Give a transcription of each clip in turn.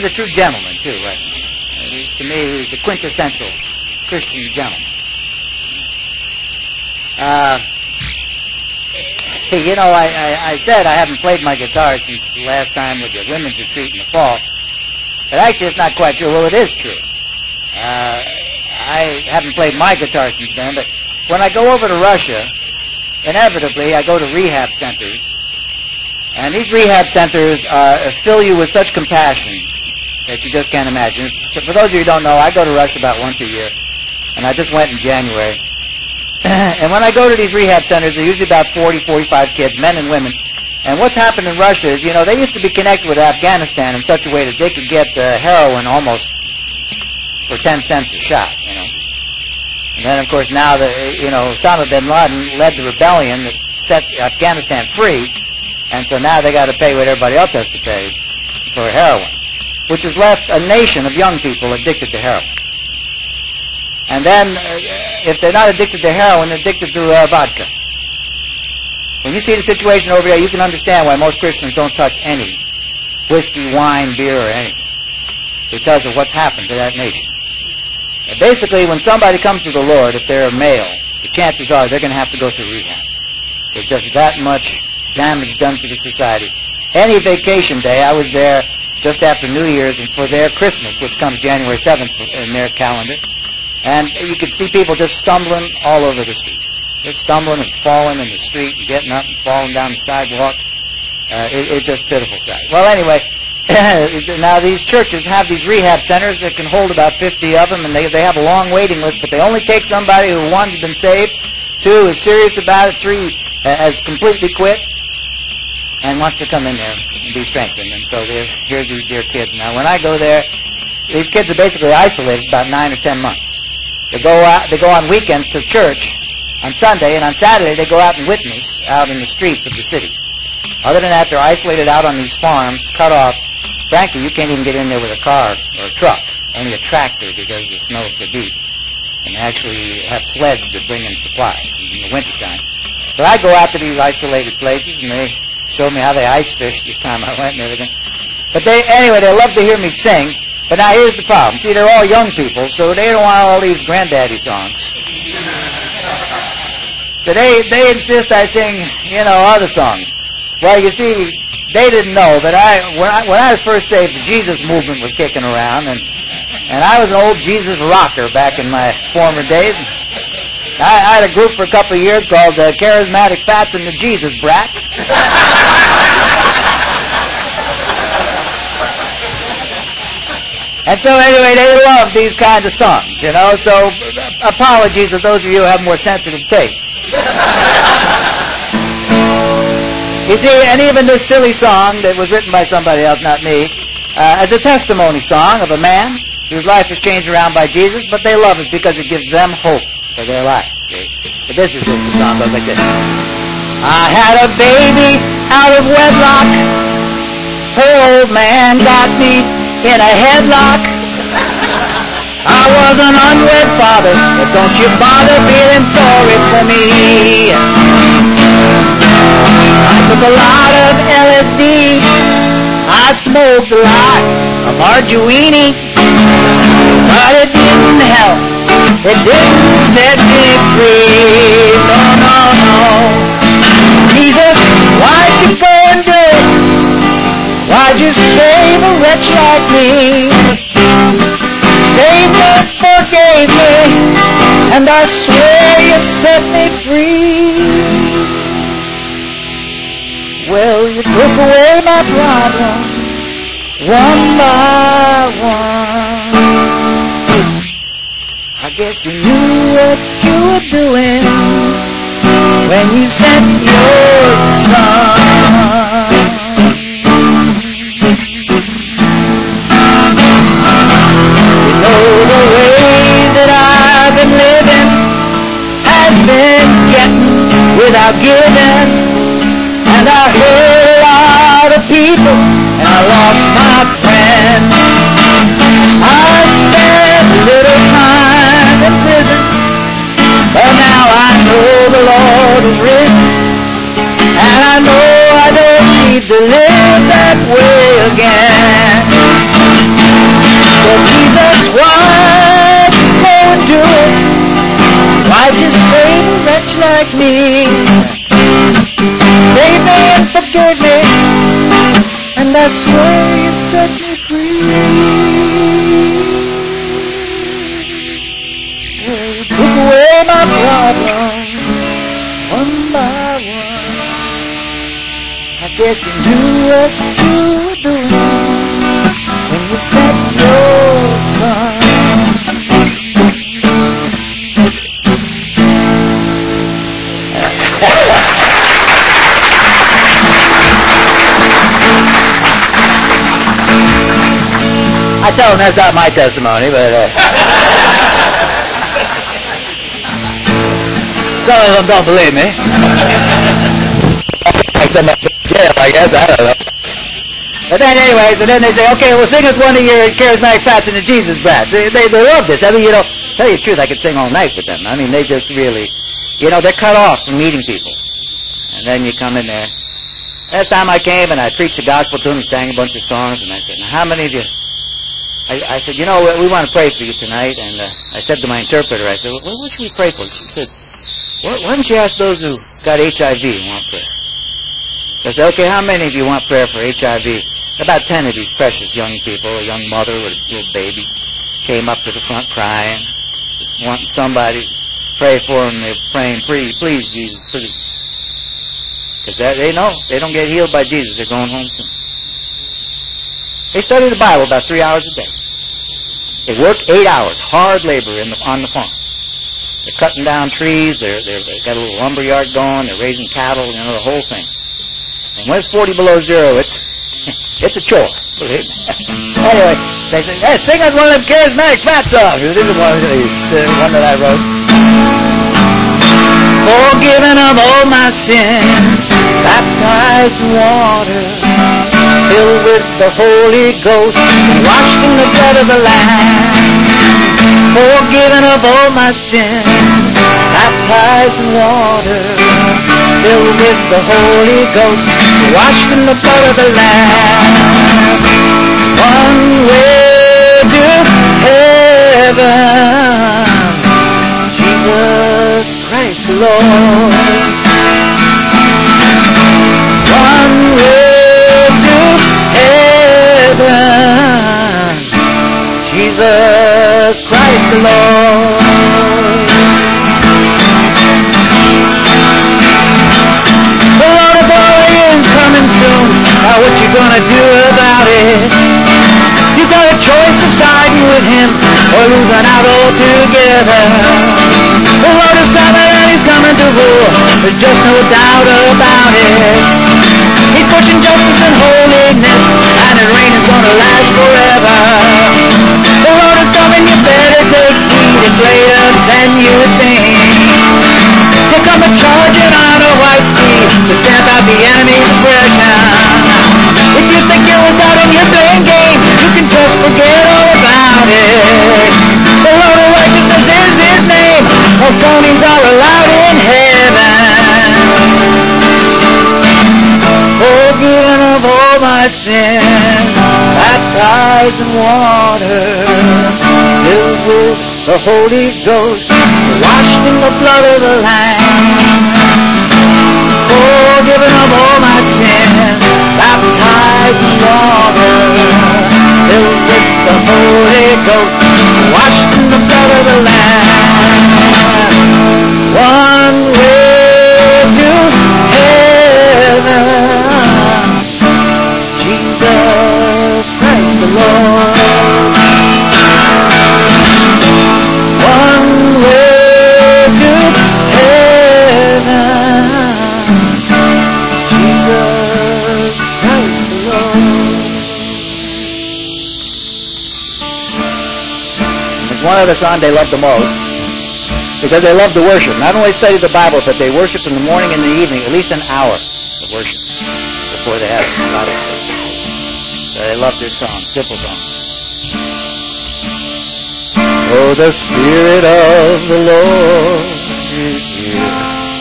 He's a true gentleman, too. To me, he's the quintessential Christian gentleman. I said I haven't played my guitar since the last time with the women's retreat in the fall. But actually, it's not quite true. Well, it is true. I haven't played my guitar since then, but when I go over to Russia, inevitably I go to rehab centers. And these rehab centers fill you with such compassion that you just can't imagine. So for those of you who don't know, I go to Russia about once a year, and I just went in January. And when I go to these rehab centers, there are usually about 40, 45 kids, men and women. And what's happened in Russia is, they used to be connected with Afghanistan in such a way that they could get heroin almost for 10 cents a shot, And then, of course, now Osama bin Laden led the rebellion that set Afghanistan free, and so now they got to pay what everybody else has to pay for heroin, which has left a nation of young people addicted to heroin. And then, if they're not addicted to heroin, they're addicted to vodka. When you see the situation over there, you can understand why most Christians don't touch any whiskey, wine, beer, or anything, because of what's happened to that nation. And basically, when somebody comes to the Lord, if they're a male, the chances are they're going to have to go through rehab. There's just that much damage done to the society. Any vacation day, I was there just after New Year's and for their Christmas, which comes January 7th in their calendar, and you could see people just stumbling all over the streets. They're stumbling and falling in the street and getting up and falling down the sidewalk. It's just a pitiful sight. Well, anyway, now these churches have these rehab centers that can hold about 50 of them, and they have a long waiting list, but they only take somebody who, one, has been saved, two, is serious about it, three, has completely quit, and wants to come in there and be strengthened. And so here's these dear kids. Now, when I go there, these kids are basically isolated about 9 or 10 months. They go on weekends to church on Sunday, and on Saturday they go out and witness out in the streets of the city. Other than that, they're isolated out on these farms, cut off. Frankly, you can't even get in there with a car or a truck, only a tractor because the snow is so deep. And they actually have sleds that bring in supplies in the wintertime. But I go out to these isolated places, and they showed me how they ice fished this time I went and everything. But they love to hear me sing. But now here's the problem. See, they're all young people, so they don't want all these granddaddy songs. So they insist I sing, other songs. Well, you see, they didn't know that when I was first saved, the Jesus movement was kicking around, and I was an old Jesus rocker back in my former days. I had a group for a couple of years called Charismatic Fats and the Jesus Brats. And so anyway, they love these kinds of songs, so apologies to those of you who have more sensitive tastes. You see, and even this silly song that was written by somebody else, not me, is a testimony song of a man whose life was changed around by Jesus, but they love it because it gives them hope for their life. See? But this is just a song that goes like this. I had a baby out of wedlock. Her old man got me in a headlock. I was an unwed father, but don't you bother feeling sorry for me. I took a lot of LSD. I smoked a lot of margarine. But it didn't help. It didn't set me free. No, no, no. Jesus, why'd you go and do it? Why'd you save a wretch like me? Saved me, forgave me, and I swear you set me free. Well, you took away my problem, one by one. I guess you knew what you were doing when you sent your son. You know the way that I've been living has been getting without giving. And I hurt a lot of people, and I lost my friend. I spent a little time in prison, but now I know the Lord is risen, and I know I don't need to live that way again. wretch like me. Save me and forgive me, and that's where you set me free. You took away my problems one by one. I guess you knew what you were doing when you sent your son. I tell them that's not my testimony, but some of them don't believe me. Like somebody in jail, I guess. I don't know. But then anyways, and then they say, okay, well, sing us one of your charismatic frats and the Jesus brats. They love this. I mean, tell you the truth, I could sing all night with them. I mean, they just really, they're cut off from meeting people. And then you come in there. Last time I came and I preached the gospel to them, and sang a bunch of songs, and I said, now how many of you, I said, we want to pray for you tonight. And I said to my interpreter, I said, well, what should we pray for? She said, why don't you ask those who got HIV and want prayer? So I said, okay, how many of you want prayer for HIV? About 10 of these precious young people, a young mother with a little baby, came up to the front crying, just wanting somebody to pray for them. They're praying, please, Jesus, please. Because they know they don't get healed by Jesus. They're going home soon. They study the Bible about 3 hours a day. They work 8 hours, hard labor on the farm. They're cutting down trees. They've got a little lumber yard going. They're raising cattle. The whole thing. And when it's 40 below zero, it's a chore. Anyway, they say, hey, sing us one of them charismatic fat songs. This is one that I wrote. Forgiven of all my sins, baptized in water, filled with the Holy Ghost, washed in the blood of the Lamb. Forgiven of all my sins, baptized in water, filled with the Holy Ghost, washed in the blood of the Lamb. One way to heaven, Jesus Christ the Lord. One way to heaven, Jesus Christ the Lord. The Lord of glory is coming soon. Now what you gonna do about it? You got a choice of siding with him or losing out altogether. The Lord is coming and he's coming to rule. There's just no doubt about it. He's pushing justice and holiness, and his reign is gonna last forever. The Lord is coming, you better take heed. It's later than you think. Here come a charging on a white steed to stamp out the enemy's oppression. If you think you're without in your playing game, you can just forget all about it. The Lord of righteousness is his name. No phonies are allowed in heaven. Forgiven of all my sins, baptized in water, filled with the Holy Ghost, washed in the blood of the Lamb. Forgiven of all my sins, baptized in water, filled with the Holy Ghost, washed in the blood of the Lamb. One way to heaven, Jesus Christ the Lord. One way to heaven, Jesus Christ the Lord. There's one other song they love the most, because they love to worship. Not only study the Bible, but they worship in the morning and the evening, at least an hour of worship before they have Bible study. So they love this song, simple song. Oh, the Spirit of the Lord is here.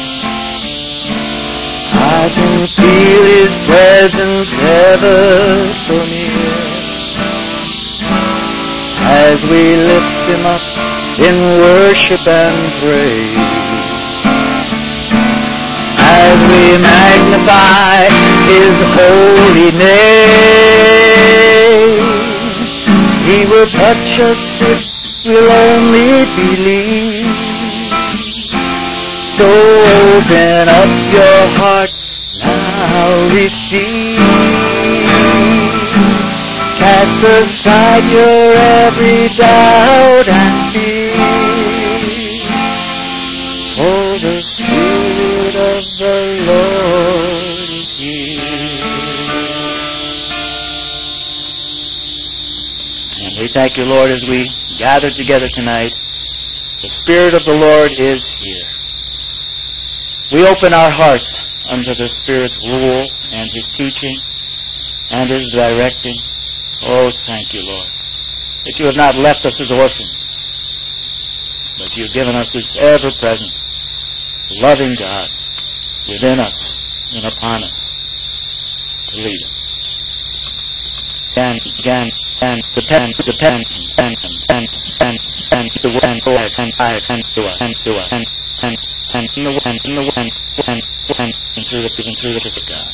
I can feel his presence ever so near. As we lift him up in worship and praise, as we magnify His holy name. He will touch us if we'll only believe. So open up your heart, now receive. Cast aside your every doubt and fear. For the Spirit of the Lord is here. And we thank you, Lord, as we gather together tonight. The Spirit of the Lord is here. We open our hearts under the Spirit's rule and His teaching and His directing. Oh, thank you, Lord, that you have not left us as orphans, but you have given us this ever-present, loving God within us and upon us to lead us. And depend, and through the gift of God.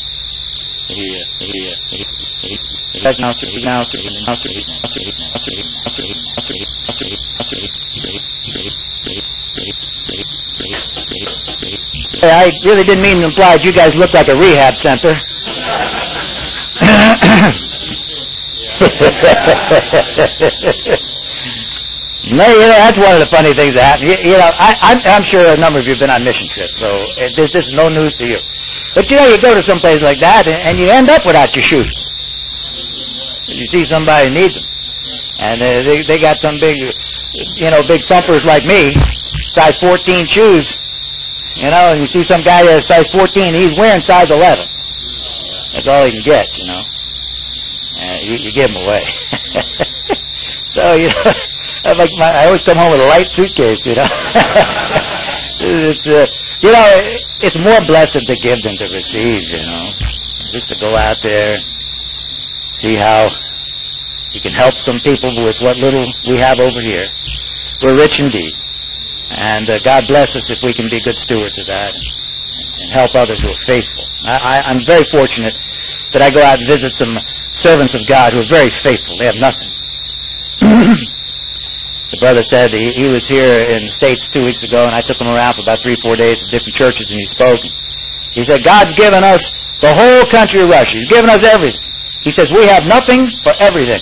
I really didn't mean to imply that you guys look like a rehab center. No, that's one of the funny things that happen. I'm sure a number of you have been on mission trips, so this is no news to you. But you go to some place like that, and you end up without your shoes. You see somebody needs them, and they got some big thumpers like me, size 14 shoes, and you see some guy that's size 14, he's wearing size 11. That's all he can get, you give him away. So, I always come home with a light suitcase, It's more blessed to give than to receive, Just to go out there, see how you can help some people with what little we have over here. We're rich indeed. And God bless us if we can be good stewards of that and help others who are faithful. I'm very fortunate that I go out and visit some servants of God who are very faithful. They have nothing. The brother said he was here in the States 2 weeks ago, and I took him around for about 3-4 days to different churches, and he spoke. He said, God's given us the whole country of Russia. He's given us everything. He says, we have nothing for everything.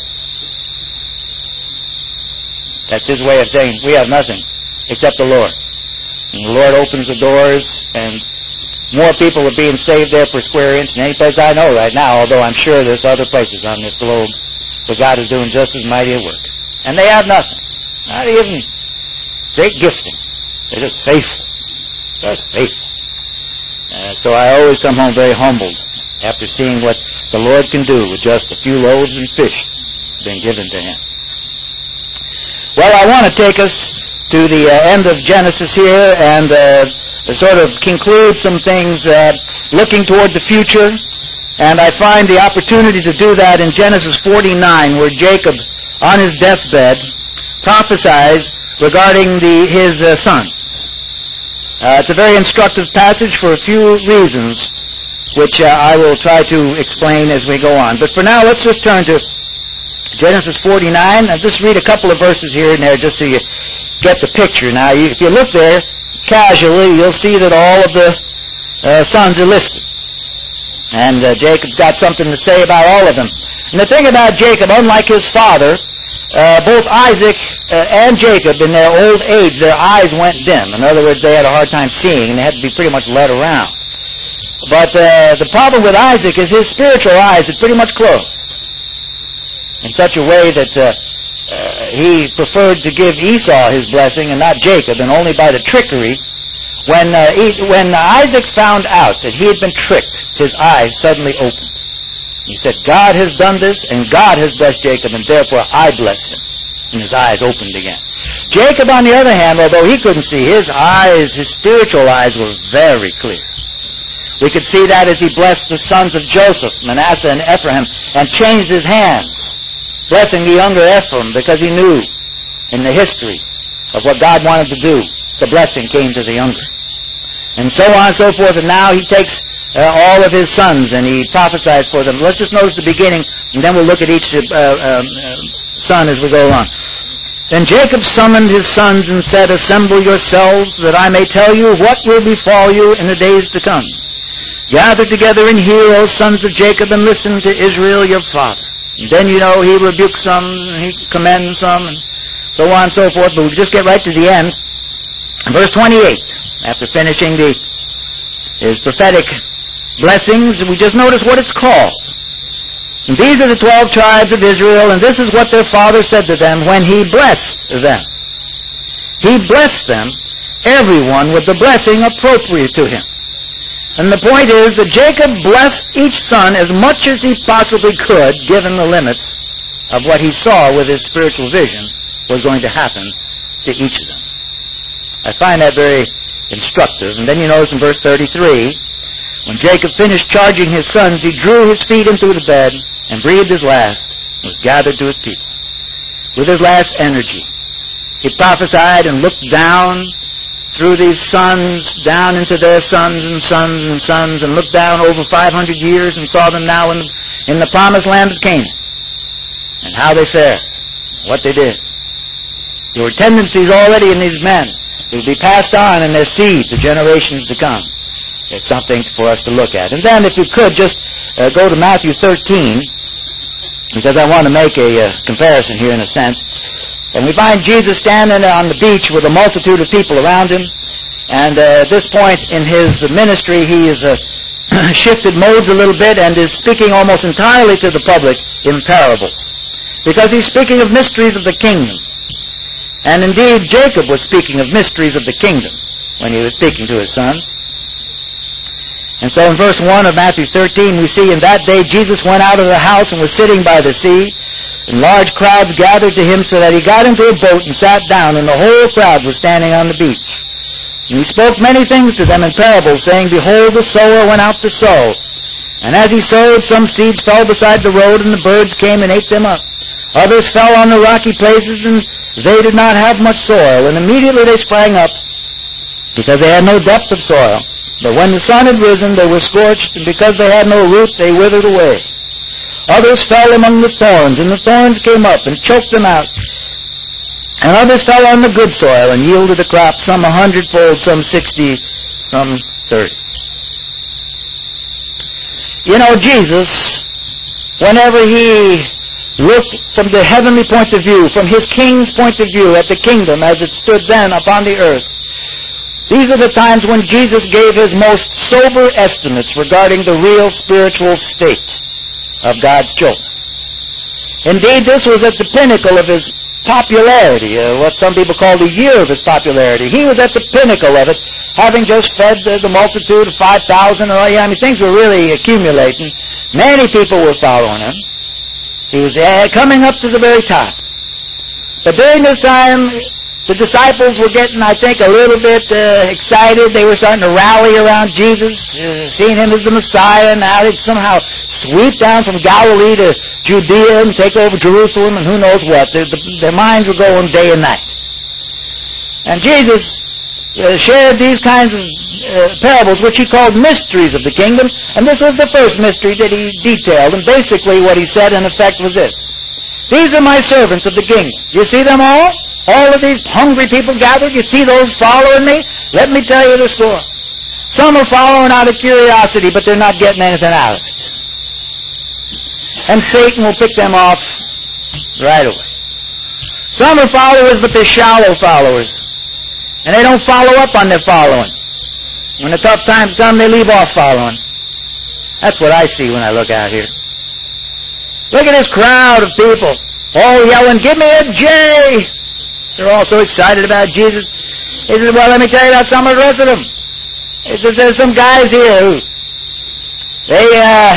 That's his way of saying we have nothing except the Lord. And the Lord opens the doors, and more people are being saved there per square inch than any place I know right now, although I'm sure there's other places on this globe where God is doing just as mighty a work. And they have nothing. Not even great gifting. They're just faithful. Just faithful. So I always come home very humbled after seeing what the Lord can do with just a few loaves and fish being given to Him. Well, I want to take us to the end of Genesis here and sort of conclude some things looking toward the future. And I find the opportunity to do that in Genesis 49, where Jacob, on his deathbed, prophesies regarding his sons. It's a very instructive passage for a few reasons, which I will try to explain as we go on. But for now, let's just turn to Genesis 49. I'll just read a couple of verses here and there just so you get the picture. Now, if you look there casually, you'll see that all of the sons are listed. And Jacob's got something to say about all of them. And the thing about Jacob, unlike his father, both Isaac and Jacob, in their old age, their eyes went dim. In other words, they had a hard time seeing, and they had to be pretty much led around. But the problem with Isaac is his spiritual eyes had pretty much closed in such a way that he preferred to give Esau his blessing and not Jacob, and only by the trickery. When Isaac found out that he had been tricked, his eyes suddenly opened. He said, God has done this, and God has blessed Jacob, and therefore I bless him. And his eyes opened again. Jacob, on the other hand, although he couldn't see, his eyes, his spiritual eyes, were very clear. We could see that as he blessed the sons of Joseph, Manasseh and Ephraim, and changed his hands, blessing the younger Ephraim, because he knew in the history of what God wanted to do, the blessing came to the younger. and so on and so forth. And now he takes all of his sons and he prophesies for them. Let's just notice the beginning, and then we'll look at each son as we go along. Then Jacob summoned his sons and said, "Assemble yourselves, that I may tell you what will befall you in the days to come. Gather together and hear, O sons of Jacob, and listen to Israel your father." And then, he rebukes some, and he commends some, and so on and so forth. But we'll just get right to the end. Verse 28, after finishing his prophetic blessings, we just notice what it's called. And these are the 12 tribes of Israel, and this is what their father said to them when he blessed them. He blessed them, everyone with the blessing appropriate to him. And the point is that Jacob blessed each son as much as he possibly could, given the limits of what he saw with his spiritual vision was going to happen to each of them. I find that very instructive. And then you notice in verse 33, when Jacob finished charging his sons, he drew his feet into the bed and breathed his last, and was gathered to his people. With his last energy, he prophesied and looked down through these sons, down into their sons and sons and sons, and looked down over 500 years and saw them now in the promised land of Canaan, and how they fared, what they did. There were tendencies already in these men that would be passed on in their seed to generations to come. It's something for us to look at. And then, if you could, just go to Matthew 13, because I want to make a comparison here in a sense. And we find Jesus standing on the beach with a multitude of people around him. And at this point in his ministry, he has shifted modes a little bit and is speaking almost entirely to the public in parables, because he's speaking of mysteries of the kingdom. And indeed, Jacob was speaking of mysteries of the kingdom when he was speaking to his sons. And so in verse 1 of Matthew 13, we see, "In that day Jesus went out of the house and was sitting by the sea, and large crowds gathered to him, so that he got into a boat and sat down, and the whole crowd was standing on the beach. And he spoke many things to them in parables, saying, Behold, the sower went out to sow. And as he sowed, some seeds fell beside the road, and the birds came and ate them up. Others fell on the rocky places, and they did not have much soil, and immediately they sprang up, because they had no depth of soil. But when the sun had risen, they were scorched, and because they had no root, they withered away. Others fell among the thorns, and the thorns came up and choked them out. And others fell on the good soil and yielded a crop, some 100-fold, some 60, some 30. Jesus, whenever he looked from the heavenly point of view, from his king's point of view at the kingdom as it stood then upon the earth, these are the times when Jesus gave his most sober estimates regarding the real spiritual state of God's children. Indeed, this was at the pinnacle of his popularity, what some people call the year of his popularity. He was at the pinnacle of it, having just fed the multitude of 5,000. Things were really accumulating. Many people were following him. He was coming up to the very top. But during this time, the disciples were getting, I think, a little bit excited. They were starting to rally around Jesus, seeing him as the Messiah. Now they'd somehow sweep down from Galilee to Judea and take over Jerusalem and who knows what. Their minds were going day and night. And Jesus shared these kinds of parables, which he called mysteries of the kingdom. And this was the first mystery that he detailed. And basically what he said, in effect, was this. These are my servants of the kingdom. You see them all? All of these hungry people gathered, you see those following me? Let me tell you the score. Some are following out of curiosity, but they're not getting anything out of it. And Satan will pick them off right away. Some are followers, but they're shallow followers. And they don't follow up on their following. When the tough times come, they leave off following. That's what I see when I look out here. Look at this crowd of people, all yelling, "Give me a J!" They're all so excited about Jesus. He says, well, let me tell you about some of the rest of them. He says, there's some guys here who, they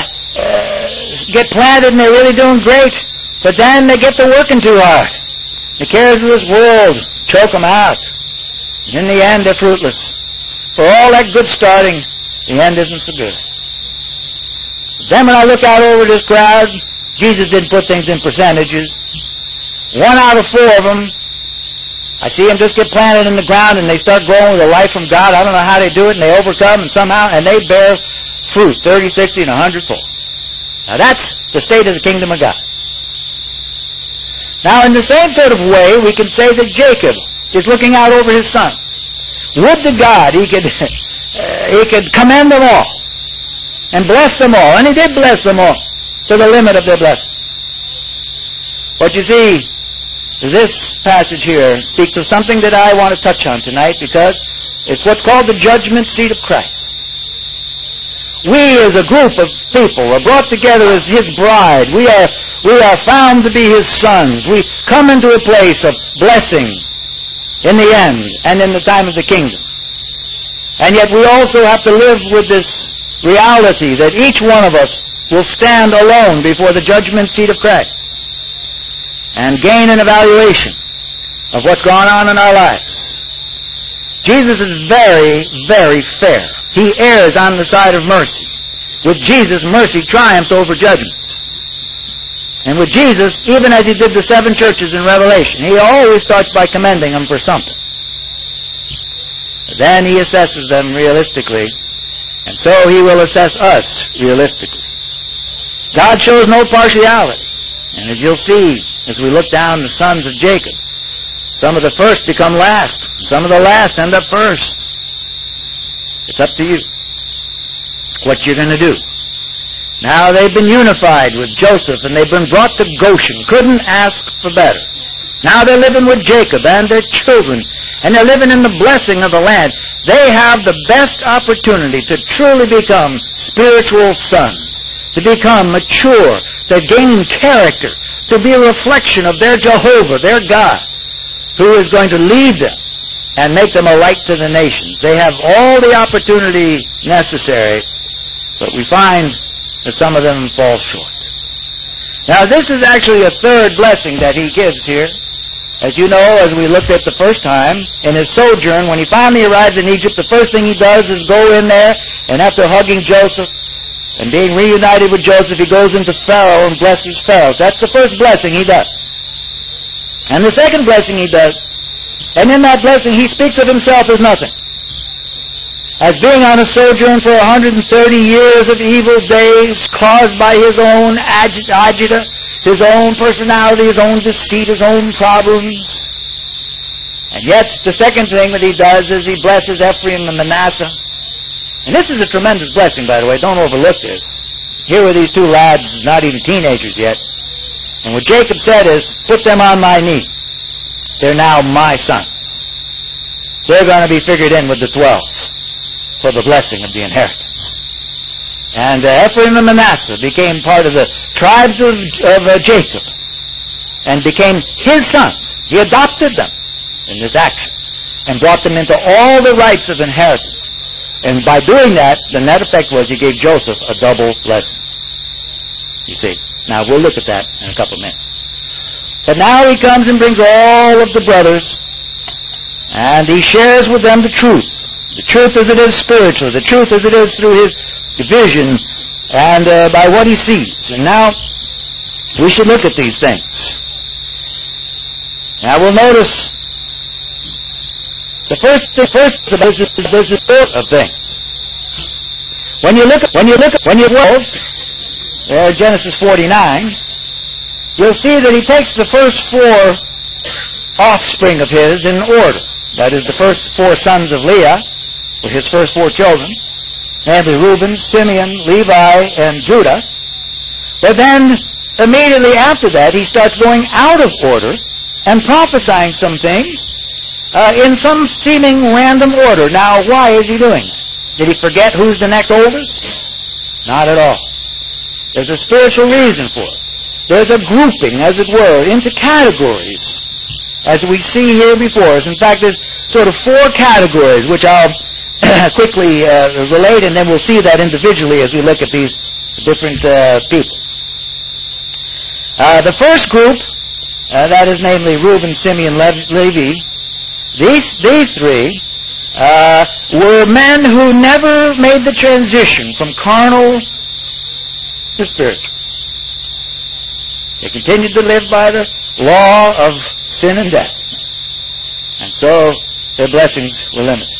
get planted and they're really doing great, but then they get to working too hard. The cares of this world choke them out. And in the end, they're fruitless. For all that good starting, the end isn't so good. Then when I look out over this crowd, Jesus didn't put things in percentages. 1 out of 4 of them I see them just get planted in the ground and they start growing with a life from God. I don't know how they do it, and they overcome and somehow, and they bear fruit, 30, 60, and 100-fold. Now that's the state of the kingdom of God. Now in the same sort of way, we can say that Jacob is looking out over his sons. Would to God he could commend them all and bless them all. And he did bless them all to the limit of their blessing. But you see, this passage here speaks of something that I want to touch on tonight, because it's what's called the judgment seat of Christ. We as a group of people are brought together as His bride. We are found to be His sons. We come into a place of blessing in the end and in the time of the kingdom. And yet we also have to live with this reality that each one of us will stand alone before the judgment seat of Christ and gain an evaluation of what's gone on in our lives. Jesus is very, very fair. He errs on the side of mercy. With Jesus, mercy triumphs over judgment. And with Jesus, even as He did the 7 churches in Revelation, He always starts by commending them for something. Then He assesses them realistically, and so He will assess us realistically. God shows no partiality. And as you'll see, as we look down the sons of Jacob, some of the first become last, and some of the last end up first. It's up to you what you're going to do. Now they've been unified with Joseph, and they've been brought to Goshen. Couldn't ask for better. Now they're living with Jacob and their children, and they're living in the blessing of the land. They have the best opportunity to truly become spiritual sons, to become mature, to gain character, to be a reflection of their Jehovah, their God, who is going to lead them and make them a light to the nations. They have all the opportunity necessary, but we find that some of them fall short. Now this is actually a third blessing that He gives here. As you know, as we looked at the first time, in His sojourn, when He finally arrives in Egypt, the first thing He does is go in there, and after hugging Joseph and being reunited with Joseph, He goes into Pharaoh and blesses Pharaoh. So that's the first blessing He does. And the second blessing He does, and in that blessing He speaks of Himself as nothing. As being on a sojourn for 130 years of evil days caused by His own agita, His own personality, His own deceit, His own problems. And yet, the second thing that He does is He blesses Ephraim and Manasseh. And this is a tremendous blessing, by the way. Don't overlook this. Here were these 2 lads, not even teenagers yet. And what Jacob said is, put them on my knee. They're now my sons. They're going to be figured in with the 12 for the blessing of the inheritance. And Ephraim and Manasseh became part of the tribes of Jacob and became his sons. He adopted them in this action and brought them into all the rights of inheritance. And by doing that, the net effect was He gave Joseph a double blessing. You see. Now, we'll look at that in a couple of minutes. But now He comes and brings all of the brothers, and He shares with them the truth as it is spiritually, the truth as it is through His vision and by what He sees. And now, we should look at these things. Now, we'll notice the first of things. When you look at Genesis 49, you'll see that He takes the first 4 offspring of His in order. That is, the first 4 sons of Leah were His first 4 children, namely Reuben, Simeon, Levi, and Judah. But then, immediately after that, He starts going out of order and prophesying some things in some seeming random order. Now, why is He doing that? Did He forget who's the next oldest? Not at all. There's a spiritual reason for it. There's a grouping, as it were, into categories, as we see here before us. In fact, there's sort of 4 categories, which I'll quickly relate, and then we'll see that individually as we look at these different people. The first group, that is namely Reuben, Simeon, Levi, these 3 were men who never made the transition from carnal to spiritual. They continued to live by the law of sin and death. So their blessings were limited.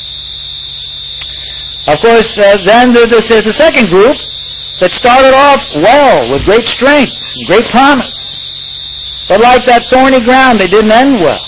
Of course, then there's the second group that started off well, with great strength, and great promise. But like that thorny ground, they didn't end well.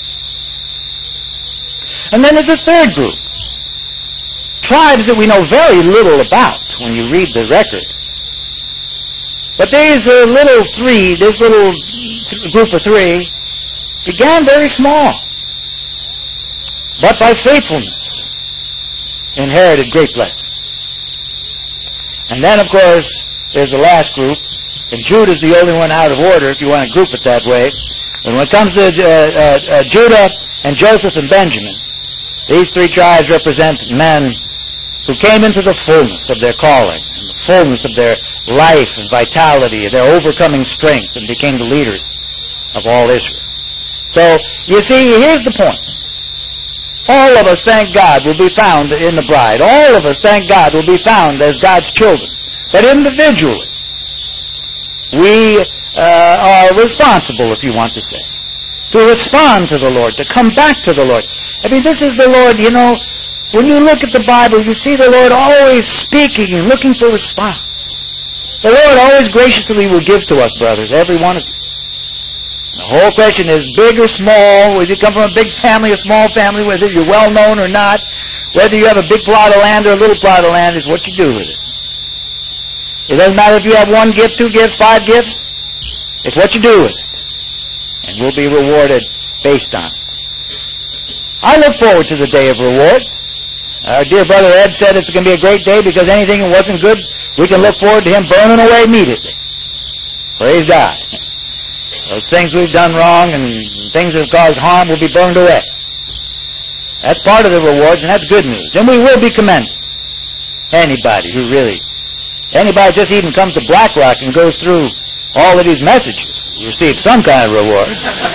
And then there's a third group. Tribes that we know very little about when you read the record. But this little group of three began very small, but by faithfulness inherited great blessing. And then, of course, there's the last group, and Judah's the only one out of order, if you want to group it that way. And when it comes to Judah and Joseph and Benjamin, these three tribes represent men who came into the fullness of their calling, and the fullness of their life and vitality, their overcoming strength, and became the leaders of all Israel. So, you see, here's the point. All of us, thank God, will be found in the bride. All of us, thank God, will be found as God's children. But individually, we are responsible, if you want to say, to respond to the Lord, to come back to the Lord. I mean, this is the Lord, you know, when you look at the Bible, you see the Lord always speaking and looking for response. The Lord always graciously will give to us, brothers, every one of you. The whole question is big or small, whether you come from a big family or small family, whether you're well known or not, whether you have a big plot of land or a little plot of land, is what you do with it. It doesn't matter if you have 1 gift, 2 gifts, 5 gifts. It's what you do with it. And we'll be rewarded based on it. I look forward to the day of rewards. Our dear brother Ed said it's going to be a great day because anything that wasn't good, we can look forward to him burning away immediately. Praise God. Those things we've done wrong and things that have caused harm will be burned away. That's part of the rewards, and that's good news. And we will be commended. Anybody just even comes to BlackRock and goes through all of these messages will receive some kind of reward.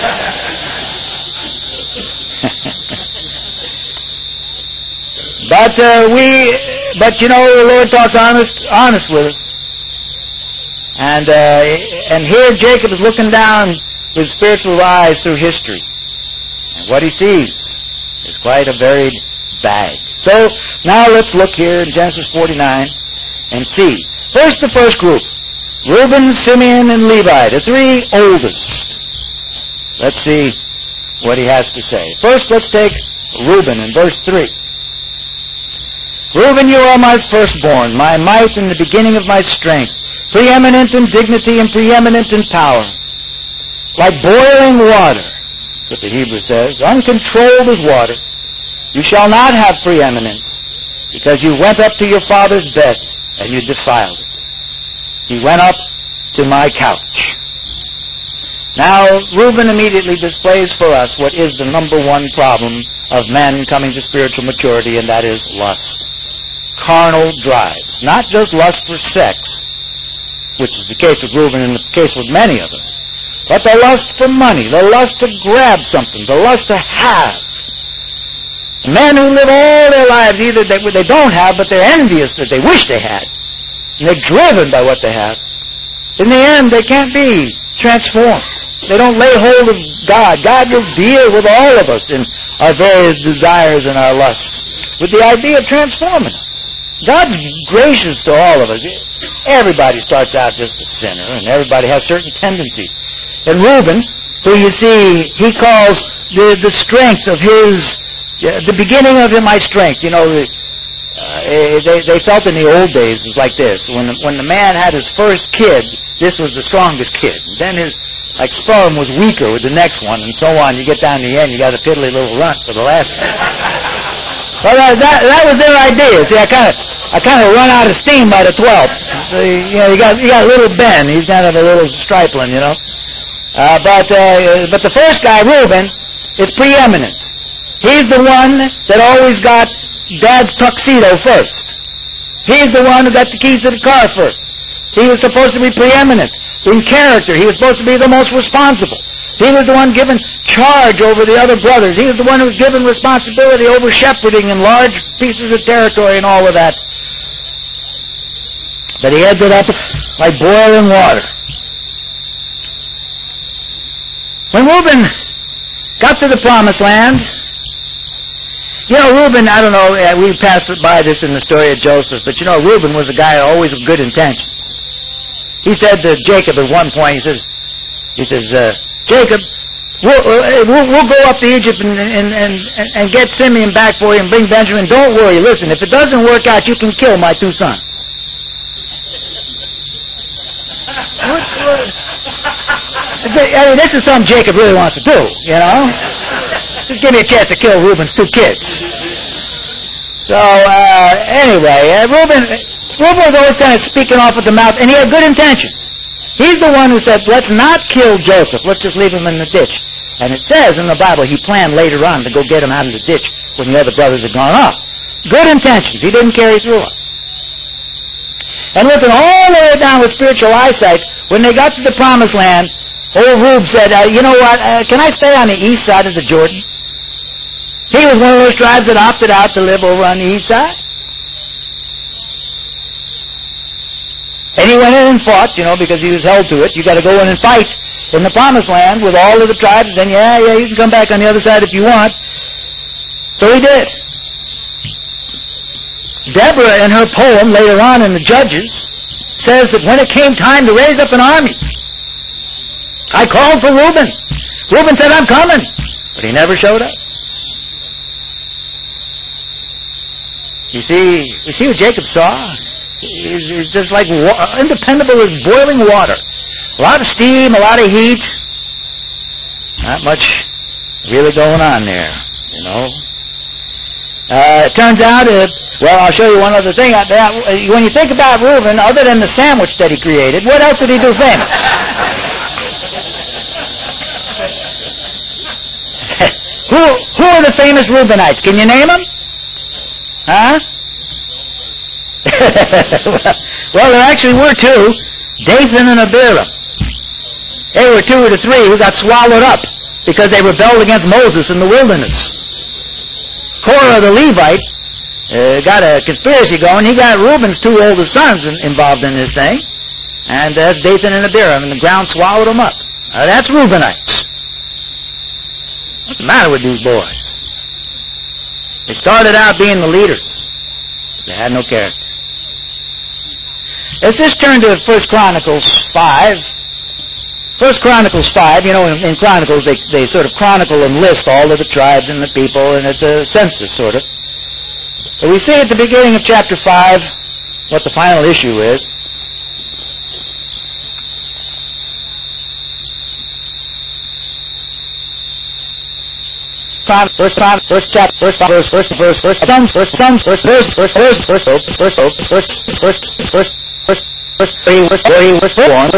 But you know, the Lord talks honest with us. And here Jacob is looking down with spiritual eyes through history. And what he sees is quite a varied bag. So, now let's look here in Genesis 49 and see. First, the first group. Reuben, Simeon, and Levi, the three oldest. Let's see what he has to say. First, let's take Reuben in verse 3. Reuben, you are my firstborn, my might and the beginning of my strength, preeminent in dignity and preeminent in power. Like boiling water, what the Hebrew says, uncontrolled as water, you shall not have preeminence, because you went up to your father's bed, and you defiled it. He went up to my couch. Now, Reuben immediately displays for us what is the number one problem of men coming to spiritual maturity, and that is lust. Carnal drives. Not just lust for sex, which is the case with Reuben and the case with many of us, but the lust for money, the lust to grab something, the lust to have. Men who live all their lives, either they don't have, but they're envious that they wish they had. And they're driven by what they have. In the end, they can't be transformed. They don't lay hold of God. God will deal with all of us in our various desires and our lusts with the idea of transforming us. God's gracious to all of us. Everybody starts out just a sinner, and everybody has certain tendencies. And Reuben, who you see, he calls the strength of his, the beginning of my strength. You know, they felt in the old days it was like this. When the man had his first kid, this was the strongest kid. And then his sperm was weaker with the next one, and so on. You get down to the end, you got a piddly little runt for the last one. Well, that was their idea. See, I kind of run out of steam by the 12th. So, you got little Ben. He's kind of a little stripling, you know. But the first guy, Reuben, is preeminent. He's the one that always got Dad's tuxedo first. He's the one who got the keys to the car first. He was supposed to be preeminent in character. He was supposed to be the most responsible. He was the one given charge over the other brothers. He was the one who was given responsibility over shepherding in large pieces of territory and all of that. But he ended up like boiling water. When Reuben got to the promised land. You know, Reuben, I don't know, we passed by this in the story of Joseph, but you know, Reuben was a guy always with good intentions. He said to Jacob at one point, he says, Jacob, we'll go up to Egypt and get Simeon back for you and bring Benjamin. Don't worry, listen, if it doesn't work out, you can kill my 2 sons. I mean, this is something Jacob really wants to do, you know? Just give me a chance to kill Reuben's 2 kids. So, anyway, Reuben was always kind of speaking off at the mouth, and he had good intentions. He's the one who said, let's not kill Joseph, let's just leave him in the ditch. And it says in the Bible he planned later on to go get him out of the ditch when the other brothers had gone off. Good intentions. He didn't carry through them. And looking all the way down with spiritual eyesight, when they got to the promised land, old Rube said, you know what, can I stay on the east side of the Jordan? He was one of those tribes that opted out to live over on the east side. And he went in and fought, you know, because he was held to it. You got to go in and fight in the promised land with all of the tribes, then yeah, you can come back on the other side if you want. So he did. Deborah, in her poem later on in the Judges, says that when it came time to raise up an army, I called for Reuben. Reuben said, I'm coming. But he never showed up. You see what Jacob saw? It's just like independable as boiling water. A lot of steam, a lot of heat. Not much really going on there, you know. It turns out, well, I'll show you one other thing. When you think about Reuben, other than the sandwich that he created, what else did he do famous? Who are the famous Reubenites? Can you name them? Huh? Well, there actually were 2, Dathan and Abiram. They were 2 of the 3 who got swallowed up because they rebelled against Moses in the wilderness. Korah the Levite got a conspiracy going. He got Reuben's 2 oldest sons involved in this thing, and that's Dathan and Abiram, and the ground swallowed them up. That's Reubenites. What's the matter with these boys? They started out being the leaders. They had no character. Let's just turn to 1 Chronicles 5. 1 Chronicles 5, you know, in Chronicles they sort of chronicle and list all of the tribes and the people, and it's a census, sort of. But we see at the beginning of chapter 5 what the final issue is. First he was born, was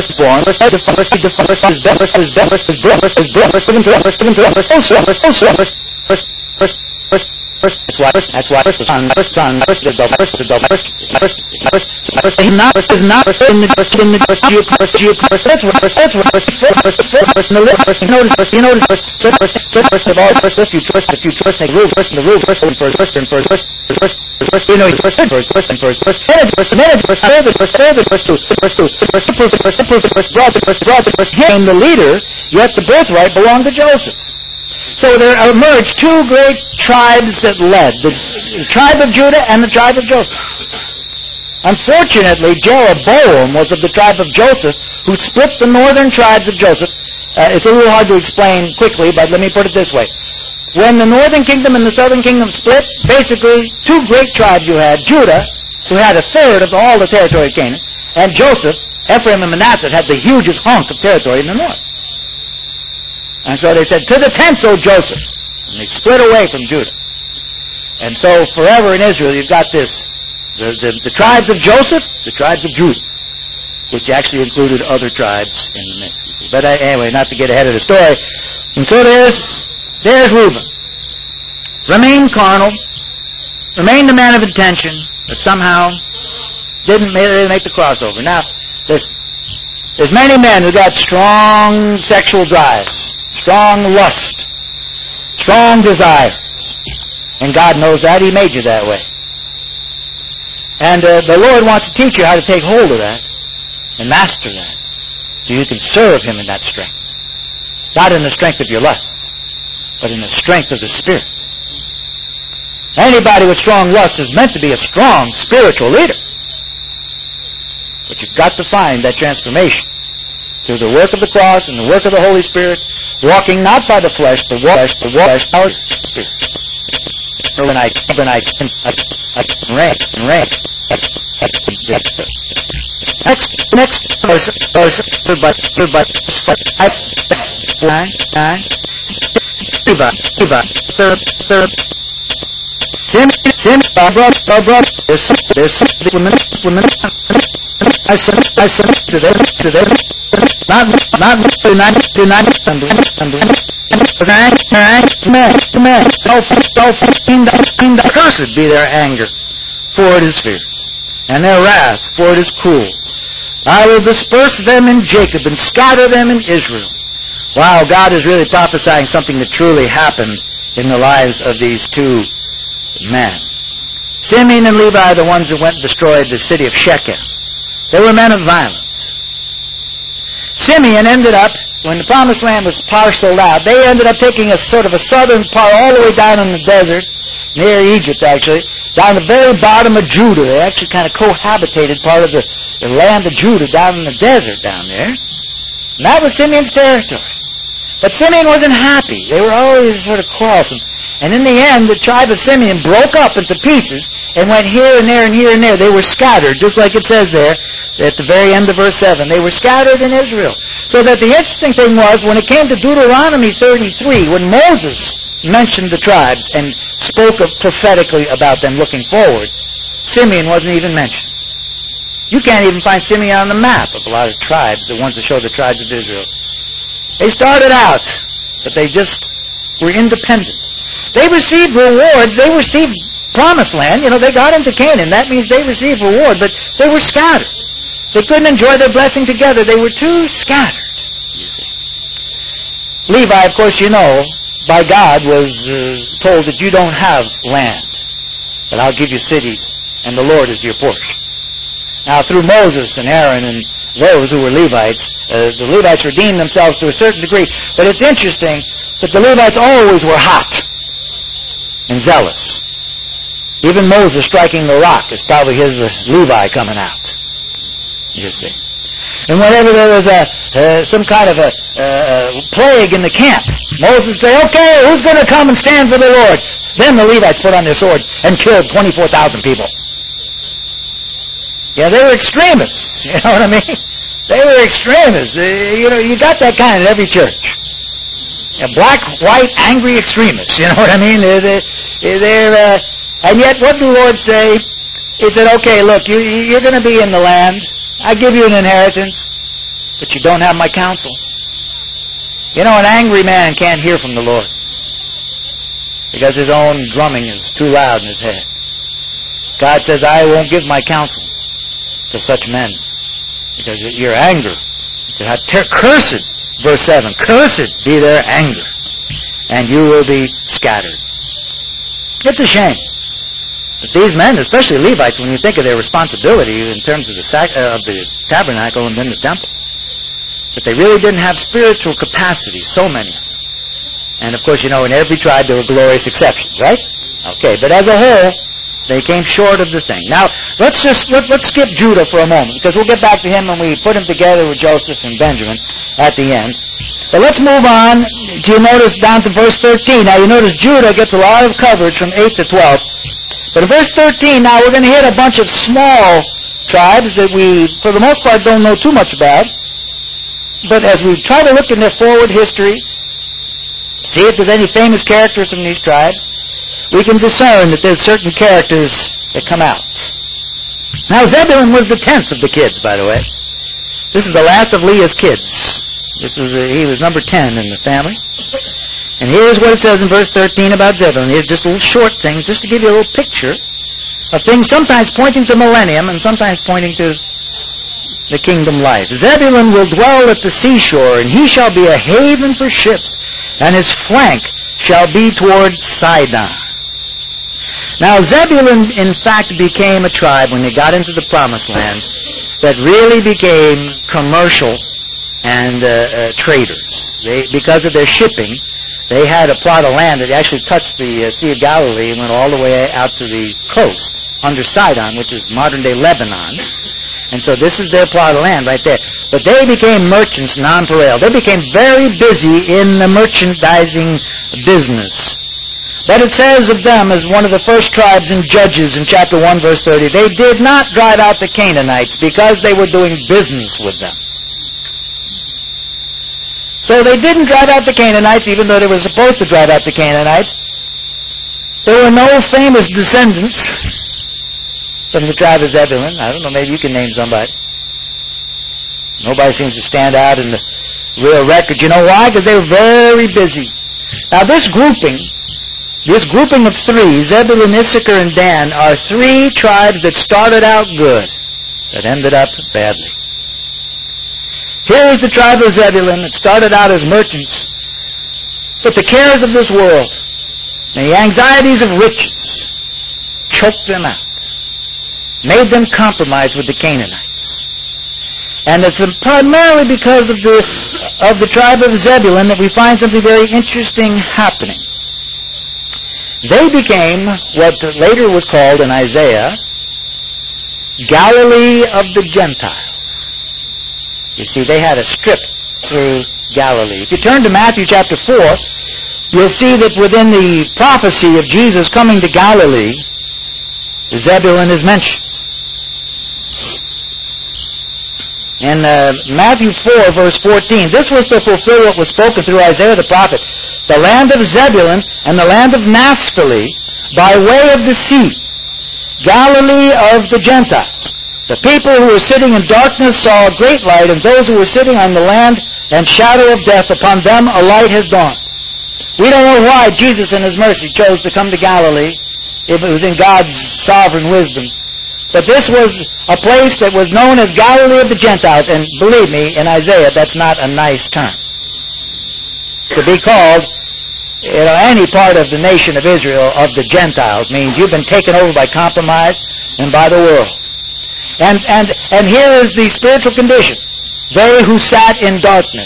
that's why first son the leader, yet the birthright belonged to Joseph. So there emerged 2 great tribes that led, the tribe of Judah and the tribe of Joseph. Unfortunately, Jeroboam was of the tribe of Joseph, who split the northern tribes of Joseph. It's a little hard to explain quickly, but let me put it this way. When the northern kingdom and the southern kingdom split, basically 2 great tribes you had. Judah, who had 1/3 of all the territory of Canaan, and Joseph, Ephraim and Manasseh, had the hugest hunk of territory in the north. And so they said, to the tents, O Joseph. And they split away from Judah. And so forever in Israel you've got this, the tribes of Joseph, the tribes of Judah, which actually included other tribes in the mix. But anyway, not to get ahead of the story. And so there's Reuben. Remained carnal, remained a man of intention, but somehow didn't really make the crossover. Now, there's many men who got strong sexual drives, strong lust, strong desires. And God knows that. He made you that way. And the Lord wants to teach you how to take hold of that and master that, so you can serve Him in that strength. Not in the strength of your lusts, but in the strength of the Spirit. Anybody with strong lust is meant to be a strong spiritual leader. But you've got to find that transformation through the work of the cross and the work of the Holy Spirit, walking not by the flesh, but by the Spirit. When I next verse, there's women. I submit to them. Not cursed be their anger, for it is fierce, and their wrath, for it is cruel. I will disperse them in Jacob and scatter them in Israel. Wow, God is really prophesying something that truly happened in the lives of these two men. Simeon and Levi are the ones who went and destroyed the city of Shechem. They were men of violence. Simeon ended up, when the promised land was parceled out, they ended up taking a sort of a southern part all the way down in the desert, near Egypt actually, down the very bottom of Judah. They actually kind of cohabitated part of the land of Judah down in the desert down there. And that was Simeon's territory. But Simeon wasn't happy. They were always sort of quarrelsome. And in the end, the tribe of Simeon broke up into pieces and went here and there and here and there. They were scattered, just like it says there at the very end of verse 7. They were scattered in Israel. So that the interesting thing was, when it came to Deuteronomy 33, when Moses mentioned the tribes and spoke prophetically about them looking forward, Simeon wasn't even mentioned. You can't even find Simeon on the map of a lot of tribes, the ones that show the tribes of Israel. They started out, but they just were independent. They received reward. They received promised land. You know, they got into Canaan. That means they received reward, but they were scattered. They couldn't enjoy their blessing together. They were too scattered, you see. Levi, of course, you know, by God was told that you don't have land, but I'll give you cities, and the Lord is your portion. Now, through Moses and Aaron and those who were Levites, the Levites redeemed themselves to a certain degree, but it's interesting that the Levites always were hot and zealous. Even Moses striking the rock is probably his Levi coming out, you see. And whenever there was some kind of a plague in the camp, Moses would say, okay, who's going to come and stand for the Lord? Then the Levites put on their sword and killed 24,000 people. Yeah, they were extremists, you know what I mean? They were extremists. You know, you got that kind at every church. Black, white, angry extremists, you know what I mean? And yet, what did the Lord say? He said, okay, look, you're going to be in the land. I give you an inheritance, but you don't have my counsel. You know, an angry man can't hear from the Lord because his own drumming is too loud in his head. God says, I won't give my counsel to such men because your anger. Cursed, verse 7, cursed be their anger, and you will be scattered. It's a shame that these men, especially Levites, when you think of their responsibility in terms of the tabernacle and then the temple, that they really didn't have spiritual capacity, so many of them. And of course, you know, in every tribe there were glorious exceptions, right? Okay, but as a whole, they came short of the thing. Now, let's skip Judah for a moment, because we'll get back to him when we put him together with Joseph and Benjamin at the end. But let's move on. You notice down to verse 13. Now, you notice Judah gets a lot of coverage from 8 to 12. But in verse 13, now we're going to hit a bunch of small tribes that we, for the most part, don't know too much about. But as we try to look in their forward history, see if there's any famous characters from these tribes, we can discern that there's certain characters that come out. Now, Zebulun was the 10th of the kids, by the way. This is the last of Leah's kids. He was number 10 in the family. And here's what it says in verse 13 about Zebulun. Here's just little short things, just to give you a little picture of things sometimes pointing to millennium and sometimes pointing to the kingdom life. Zebulun will dwell at the seashore, and he shall be a haven for ships, and his flank shall be toward Sidon. Now, Zebulun, in fact, became a tribe when they got into the promised land that really became commercial and traders. Because of their shipping, they had a plot of land that actually touched the Sea of Galilee and went all the way out to the coast under Sidon, which is modern-day Lebanon. And so this is their plot of land right there. But they became merchants nonpareil. They became very busy in the merchandising business. But it says of them, as one of the first tribes in Judges in chapter 1, verse 30, they did not drive out the Canaanites because they were doing business with them. So they didn't drive out the Canaanites, even though they were supposed to drive out the Canaanites. There were no famous descendants from the tribe of Zebulun. I don't know, maybe you can name somebody. Nobody seems to stand out in the real record. You know why? Because they were very busy. Now this grouping of three, Zebulun, Issachar, and Dan, are three tribes that started out good, that ended up badly. Here is the tribe of Zebulun that started out as merchants, but the cares of this world and the anxieties of riches choked them out, made them compromise with the Canaanites. And it's primarily because of the tribe of Zebulun that we find something very interesting happening. They became what later was called in Isaiah, Galilee of the Gentiles. You see, they had a strip through Galilee. If you turn to Matthew chapter 4, you'll see that within the prophecy of Jesus coming to Galilee, Zebulun is mentioned. In Matthew 4, verse 14, this was to fulfill what was spoken through Isaiah the prophet. The land of Zebulun and the land of Naphtali by way of the sea, Galilee of the Gentiles. The people who were sitting in darkness saw a great light, and those who were sitting on the land and shadow of death, upon them a light has dawned. We don't know why Jesus in His mercy chose to come to Galilee, if it was in God's sovereign wisdom. But this was a place that was known as Galilee of the Gentiles, and believe me, in Isaiah, that's not a nice term. To be called, any part of the nation of Israel of the Gentiles means you've been taken over by compromise and by the world. And here is the spiritual condition. They who sat in darkness.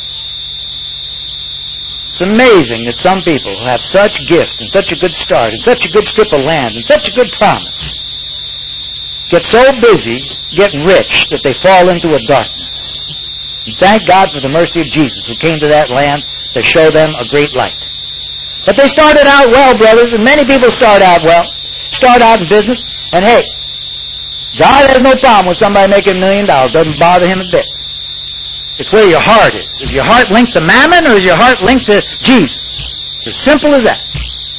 It's amazing that some people who have such gift and such a good start and such a good strip of land and such a good promise get so busy getting rich that they fall into a darkness. And thank God for the mercy of Jesus who came to that land to show them a great light. But they started out well, brothers, and many people start out well, start out in business, and hey, God has no problem with somebody making $1 million. Doesn't bother Him a bit. It's where your heart is. Is your heart linked to mammon, or is your heart linked to Jesus? It's as simple as that.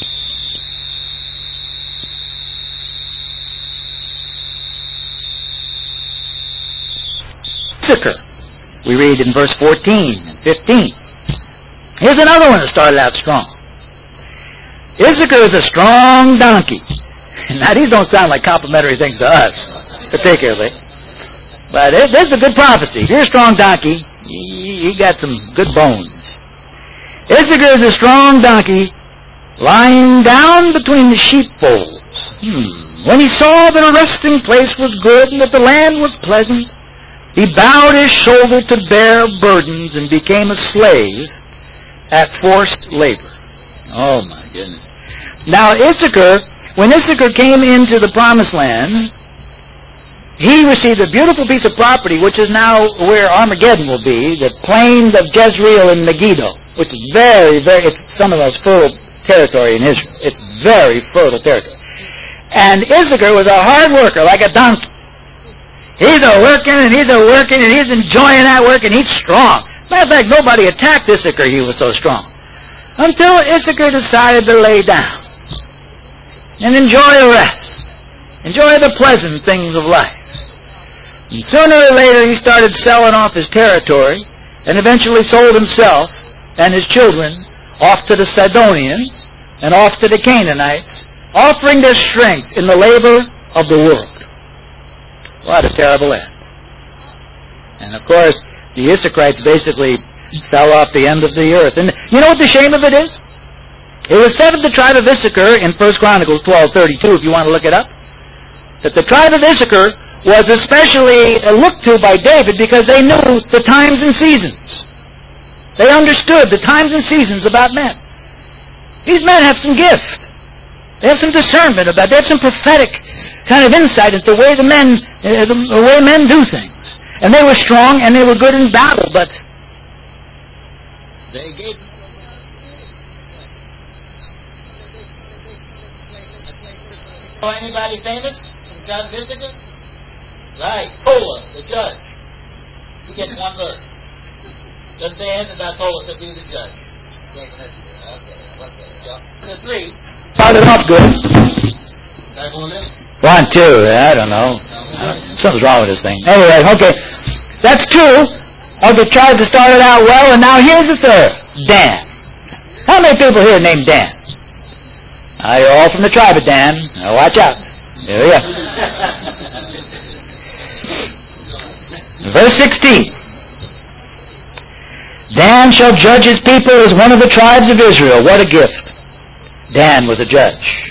Issachar, we read in verse 14 and 15. Here's another one that started out strong. Issachar is a strong donkey. Now, these don't sound like complimentary things to us, particularly. But this is a good prophecy. If you're a strong donkey, you got some good bones. Issachar is a strong donkey lying down between the sheepfolds. When he saw that a resting place was good and that the land was pleasant, he bowed his shoulder to bear burdens and became a slave at forced labor. Oh, my goodness. Now, when Issachar came into the promised land, he received a beautiful piece of property, which is now where Armageddon will be, the plains of Jezreel and Megiddo, which is it's some of the most fertile territory in Israel. It's very fertile territory. And Issachar was a hard worker, like a donkey. He's a-working, and he's a-working, and he's enjoying that work, and he's strong. Matter of fact, nobody attacked Issachar, he was so strong. Until Issachar decided to lay down and enjoy a rest. Enjoy the pleasant things of life. And sooner or later he started selling off his territory and eventually sold himself and his children off to the Sidonians and off to the Canaanites, offering their strength in the labor of the world. What a terrible end. And of course, the Issacharites basically fell off the end of the earth. And you know what the shame of it is? It was said of the tribe of Issachar in 1 Chronicles 12:32, if you want to look it up, that the tribe of Issachar was especially looked to by David because they knew the times and seasons. They understood the times and seasons about men. These men have some gift. They have some discernment about it. They have some prophetic kind of insight into the way the way men do things. And they were strong and they were good in battle, but they gave... Oh, anybody famous in John Visitor? Right, Tola, the judge. He gets one verse. Just the end about Tola to be the judge. Okay. The three. Started off good. 1, 2, I don't know. Something's wrong with this thing. Anyway, okay. That's two of the tribes that started out well, and now here's the third. Dan. How many people here named Dan? You're all from the tribe of Dan. Now watch out. Here we go. Verse 16. Dan shall judge his people as one of the tribes of Israel. What a gift. Dan was a judge.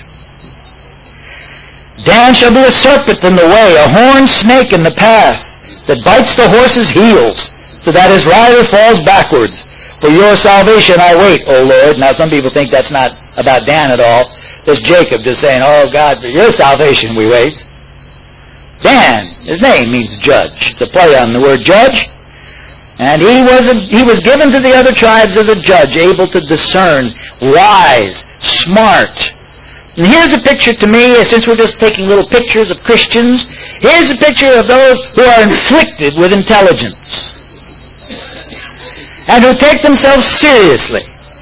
Dan shall be a serpent in the way, a horned snake in the path, that bites the horse's heels, so that his rider falls backwards. For your salvation I wait, O Lord. Now some people think that's not about Dan at all. There's Jacob just saying, oh God, for your salvation we wait. Dan, his name means judge. It's a play on the word judge. And he was given to the other tribes as a judge, able to discern, wise, smart. And here's a picture to me, since we're just taking little pictures of Christians, here's a picture of those who are inflicted with intelligence and who take themselves seriously.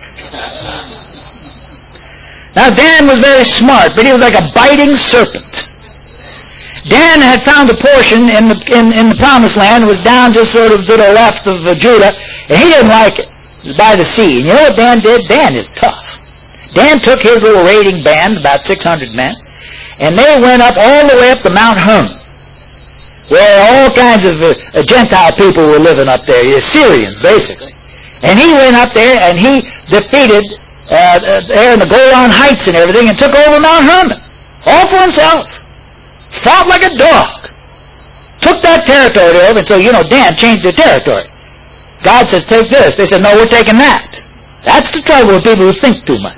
Now Dan was very smart, but he was like a biting serpent. Dan had found a portion in the promised land. It was down just sort of to the left of Judah, and he didn't like it. It was by the sea. And you know what Dan did? Dan is tough. Dan took his little raiding band, about 600 men, and they went up all the way up to Mount Hermon, where all kinds of Gentile people were living up there, the Assyrians, basically. And he went up there, and he defeated there in the Golan Heights and everything, and took over Mount Hermon, all for himself. Fought like a dog. Took that territory over, and so, Dan changed their territory. God says, take this. They said, no, we're taking that. That's the trouble with people who think too much.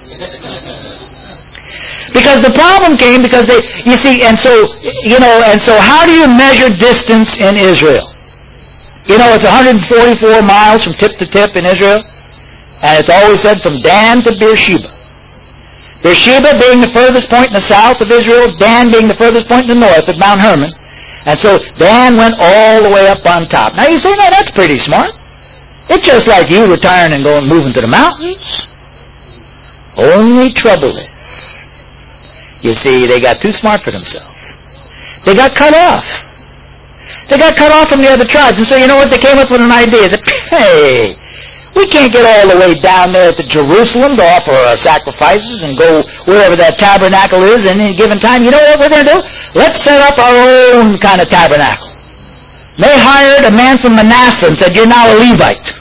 Because the problem came because and so how do you measure distance in Israel? It's 144 miles from tip to tip in Israel, and it's always said from Dan to Beersheba. Beersheba being the furthest point in the south of Israel, Dan being the furthest point in the north at Mount Hermon. And so Dan went all the way up on top. Now you say, no, that's pretty smart. It's just like you retiring and moving to the mountains. Only trouble is, you see, they got too smart for themselves. They got cut off. They got cut off from the other tribes. And so you know what? They came up with an idea. They said, hey, we can't get all the way down there to Jerusalem to offer sacrifices and go wherever that tabernacle is in any given time. You know what we're going to do? Let's set up our own kind of tabernacle. They hired a man from Manasseh and said, you're now a Levite.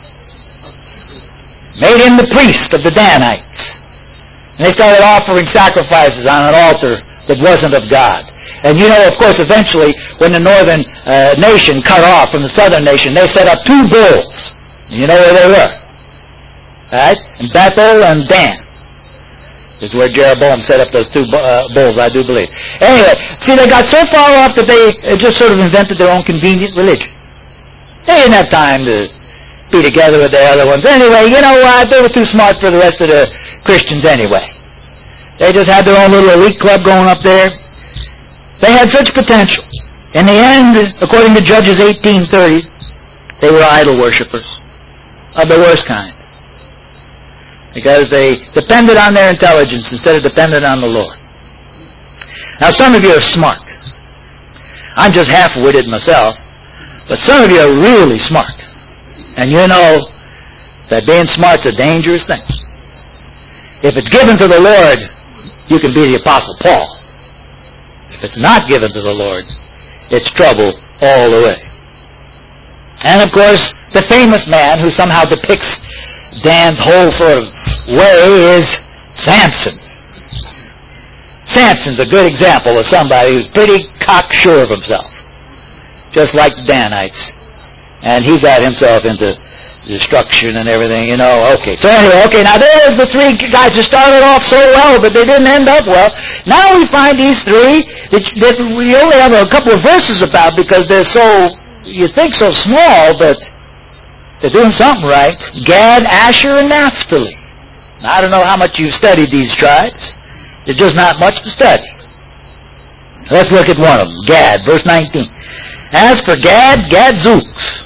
Made him the priest of the Danites. And they started offering sacrifices on an altar that wasn't of God. And of course, eventually, when the northern nation cut off from the southern nation, they set up 2 bulls. You know where they were? Right? And Bethel and Dan is where Jeroboam set up those 2 bulls, I do believe. Anyway, see, they got so far off that they just sort of invented their own convenient religion. They didn't have time to be together with the other ones. Anyway, you know what? They were too smart for the rest of the Christians anyway. They just had their own little elite club going up there. They had such potential. In the end, according to Judges 18:30, they were idol worshippers of the worst kind. Because they depended on their intelligence instead of depending on the Lord. Now some of you are smart. I'm just half-witted myself. But some of you are really smart. And you know that being smart's a dangerous thing. If it's given to the Lord, you can be the Apostle Paul. If it's not given to the Lord, it's trouble all the way. And of course, the famous man who somehow depicts Dan's whole sort of way is Samson. Samson's a good example of somebody who's pretty cocksure of himself, just like the Danites. And he got himself into destruction and everything, you know. Okay, so anyway, now there's the three guys who started off so well, but they didn't end up well. Now we find these three that we only have a couple of verses about because they're so, you think so small, but they're doing something right. Gad, Asher, and Naphtali. Now, I don't know how much you've studied these tribes. There's just not much to study. Let's look at one of them. Gad, verse 19. As for Gad, Gadzooks.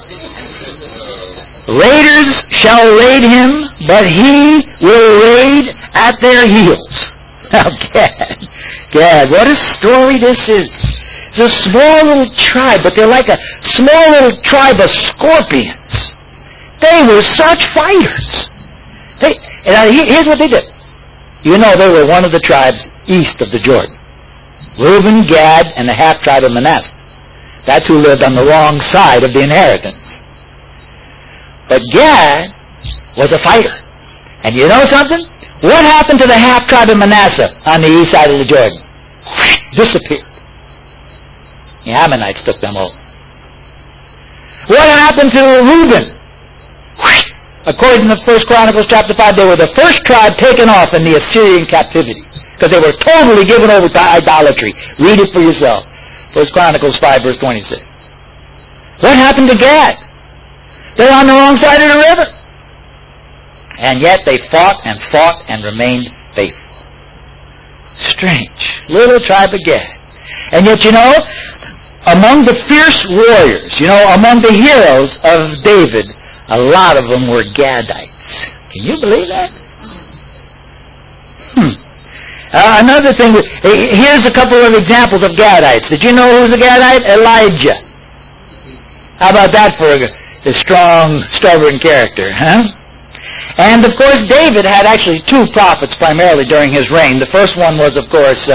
Raiders shall raid him, but he will raid at their heels. Now, Gad, what a story this is. It's a small little tribe, but they're like a small little tribe of scorpions. They were such fighters. Here's what they did. You know they were one of the tribes east of the Jordan. Reuben, Gad, and the half-tribe of Manasseh. That's who lived on the wrong side of the inheritance. But Gad was a fighter. And you know something? What happened to the half-tribe of Manasseh on the east side of the Jordan? Disappeared. The Ammonites took them over. What happened to Reuben? According to 1 Chronicles chapter 5, they were the first tribe taken off in the Assyrian captivity because they were totally given over to idolatry. Read it for yourself. 1 Chronicles 5, verse 26. What happened to Gad? They're on the wrong side of the river. And yet they fought and remained faithful. Strange. Little tribe of Gad. And yet, you know, among the fierce warriors, you know, among the heroes of David, a lot of them were Gadites. Can you believe that? Another thing, here's a couple of examples of Gadites. Did you know who was a Gadite? Elijah. How about that for a strong, stubborn character, huh? And, of course, David had actually two prophets primarily during his reign. The first one was, of course,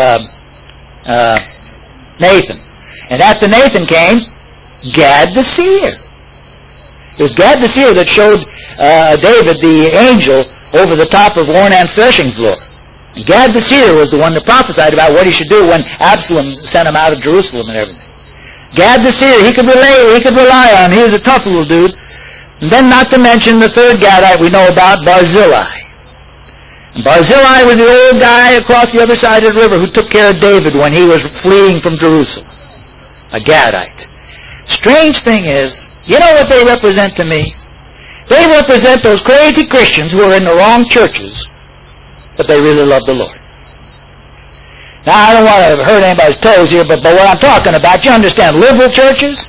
Nathan. And after Nathan came, Gad the seer. It was Gad the seer that showed David the angel over the top of Ornan's threshing floor. And Gad the seer was the one that prophesied about what he should do when Absalom sent him out of Jerusalem and everything. Gad the seer, he could rely on. He was a tough little dude. And then not to mention the third Gadite we know about, Barzillai. And Barzillai was the old guy across the other side of the river who took care of David when he was fleeing from Jerusalem. A Gadite. Strange thing is, you know what they represent to me? They represent those crazy Christians who are in the wrong churches, but they really love the Lord. Now, I don't want to hurt anybody's toes here, but what I'm talking about, you understand, liberal churches?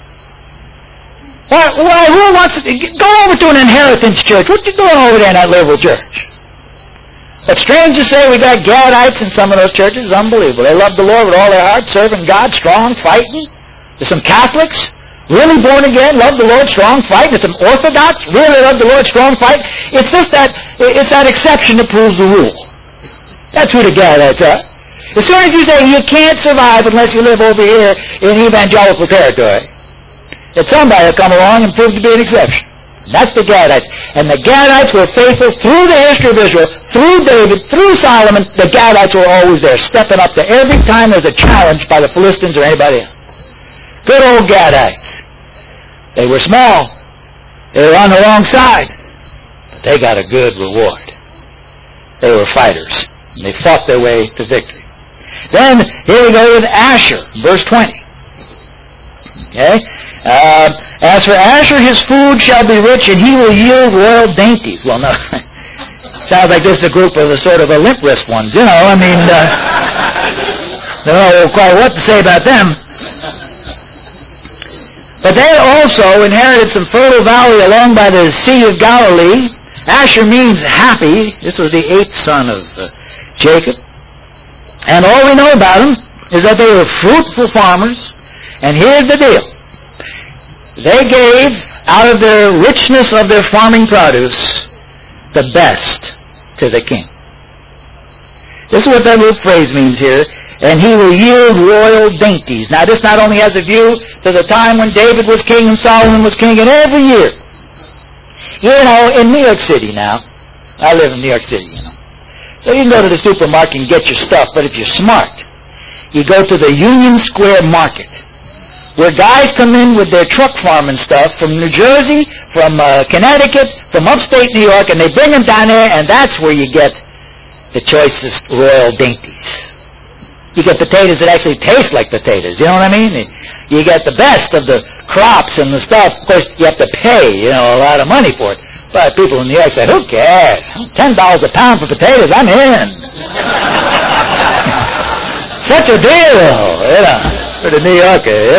Why, who wants to go over to an inheritance church? What you doing over there in that liberal church? But strange to say, we got Gadites in some of those churches. It's unbelievable. They love the Lord with all their heart, serving God, strong, fighting. There's some Catholics, really born again, love the Lord, strong, fighting. There's some Orthodox, really love the Lord, strong, fighting. It's just that, it's that exception that proves the rule. That's who the Gadites are. As soon as you say you can't survive unless you live over here in evangelical territory, that somebody will come along and prove to be an exception. That's the Gadites. And the Gadites were faithful through the history of Israel, through David, through Solomon. The Gadites were always there, stepping up to every time there's a challenge by the Philistines or anybody else. Good old Gadites. They were small. They were on the wrong side. But they got a good reward. They were fighters. And they fought their way to victory. Then, here we go with Asher, verse 20. Okay? As for Asher, his food shall be rich, and he will yield royal dainties. Well, no. Sounds like this is a group of the sort of the limp wrist ones, you know. I mean, don't know quite what to say about them. But they also inherited some fertile valley along by the Sea of Galilee. Asher means happy. This was the 8th son of Jacob. And all we know about them is that they were fruitful farmers. And here's the deal. They gave, out of their richness of their farming produce, the best to the king. This is what that little phrase means here. And he will yield royal dainties. Now, this not only has a view to the time when David was king and Solomon was king, and every year. You know, in New York City now, I live in New York City, you know. So you can go to the supermarket and get your stuff, but if you're smart, you go to the Union Square Market, where guys come in with their truck farming stuff from New Jersey, from Connecticut, from upstate New York, and they bring them down there, and that's where you get the choicest royal dainties. You get potatoes that actually taste like potatoes, you know what I mean? You get the best of the crops and the stuff. Of course, you have to pay, a lot of money for it. But people in New York say, who cares? $10 a pound for potatoes, I'm in. Such a deal, for the New Yorker,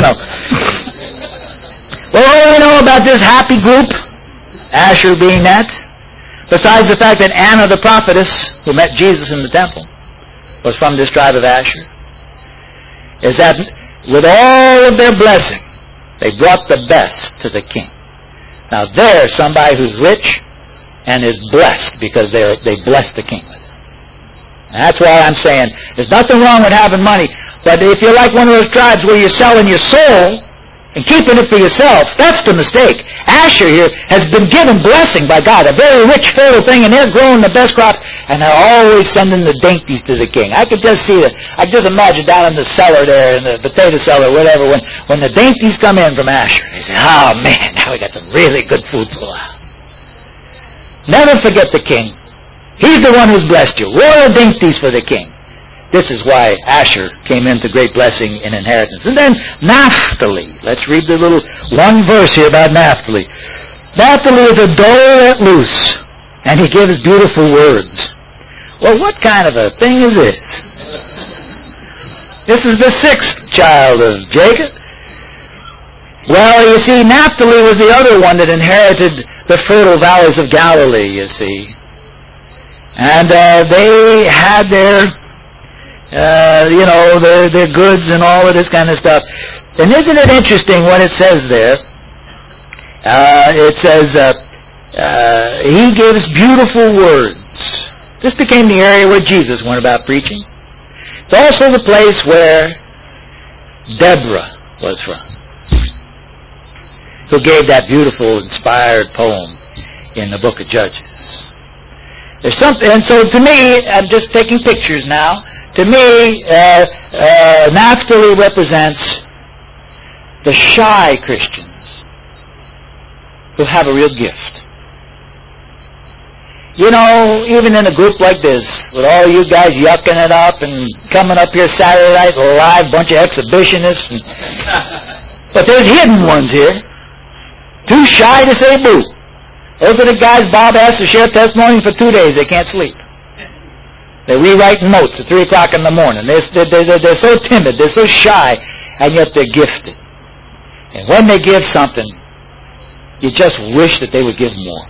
Well, what do we know about this happy group? Asher being that. Besides the fact that Anna the prophetess, who met Jesus in the temple, was from this tribe of Asher, is that with all of their blessing, they brought the best to the king. Now there's somebody who's rich and is blessed because they blessed the king with it. And that's why I'm saying there's nothing wrong with having money, but if you're like one of those tribes where you're selling your soul and keeping it for yourself, that's the mistake. Asher here has been given blessing by God, a very rich, fertile thing, and they're growing the best crops, and they're always sending the dainties to the king. I could just see it. I could just imagine down in the cellar there, in the potato cellar, whatever, when the dainties come in from Asher, they say, oh man, now we got some really good food for a while. Never forget the king. He's the one who's blessed you. Royal dainties for the king. This is why Asher came into great blessing and inheritance. And then Naphtali. Let's read the little one verse here about Naphtali. Naphtali is a doe let loose, and he gives beautiful words. Well, what kind of a thing is this? This is the sixth child of Jacob. Well, you see, Naphtali was the other one that inherited the fertile valleys of Galilee, you see. And they had their goods and all of this kind of stuff. And isn't it interesting what it says there? It says, he gives beautiful words. This became the area where Jesus went about preaching. It's also the place where Deborah was from, who gave that beautiful, inspired poem in the book of Judges. There's something, and so to me, I'm just taking pictures now. To me, Naphtali represents the shy Christians who have a real gift. Even in a group like this, with all you guys yucking it up and coming up here Saturday night live, bunch of exhibitionists. But there's hidden ones here, too shy to say boo. Those are the guys Bob has to share testimony for 2 days. They can't sleep. They're rewriting notes at 3 o'clock in the morning. They're so timid. They're so shy. And yet they're gifted. And when they give something, you just wish that they would give more.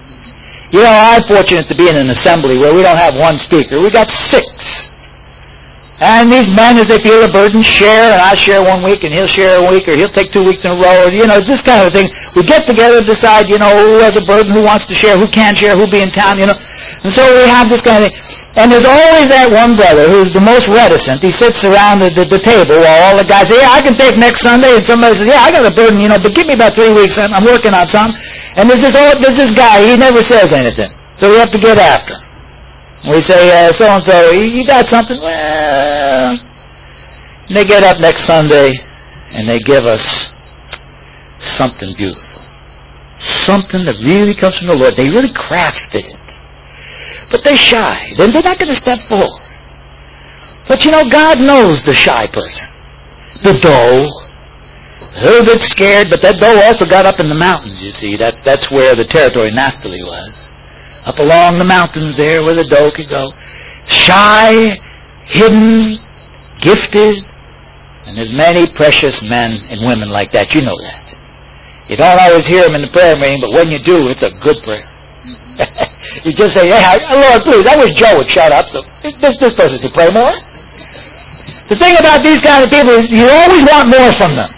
I'm fortunate to be in an assembly where we don't have one speaker. We got 6. And these men, as they feel a burden, share, and I share 1 week, and he'll share a week, or he'll take 2 weeks in a row. It's this kind of thing. We get together and decide, who has a burden, who wants to share, who can't share, who'll be in town, And so we have this kind of thing. And there's always that one brother who's the most reticent. He sits around the table while all the guys say, yeah, I can take next Sunday. And somebody says, yeah, I got a burden, but give me about 3 weeks. I'm working on something. And there's this guy, he never says anything. So we have to get after him. We say, so-and-so, you got something? Well, and they get up next Sunday and they give us something beautiful. Something that really comes from the Lord. They really crafted it. But they're shy. They're not going to step forward. But God knows the shy person. The doe. A little bit scared, but that doe also got up in the mountains, you see. That's where the territory Naphtali was. Up along the mountains there where the doe could go. Shy, hidden, gifted. And there's many precious men and women like that. You know that. You don't always hear them in the prayer meeting, but when you do, it's a good prayer. You just say, hey, Lord, please, I wish Joe would shut up. So this person could pray more. The thing about these kind of people is you always want more from them.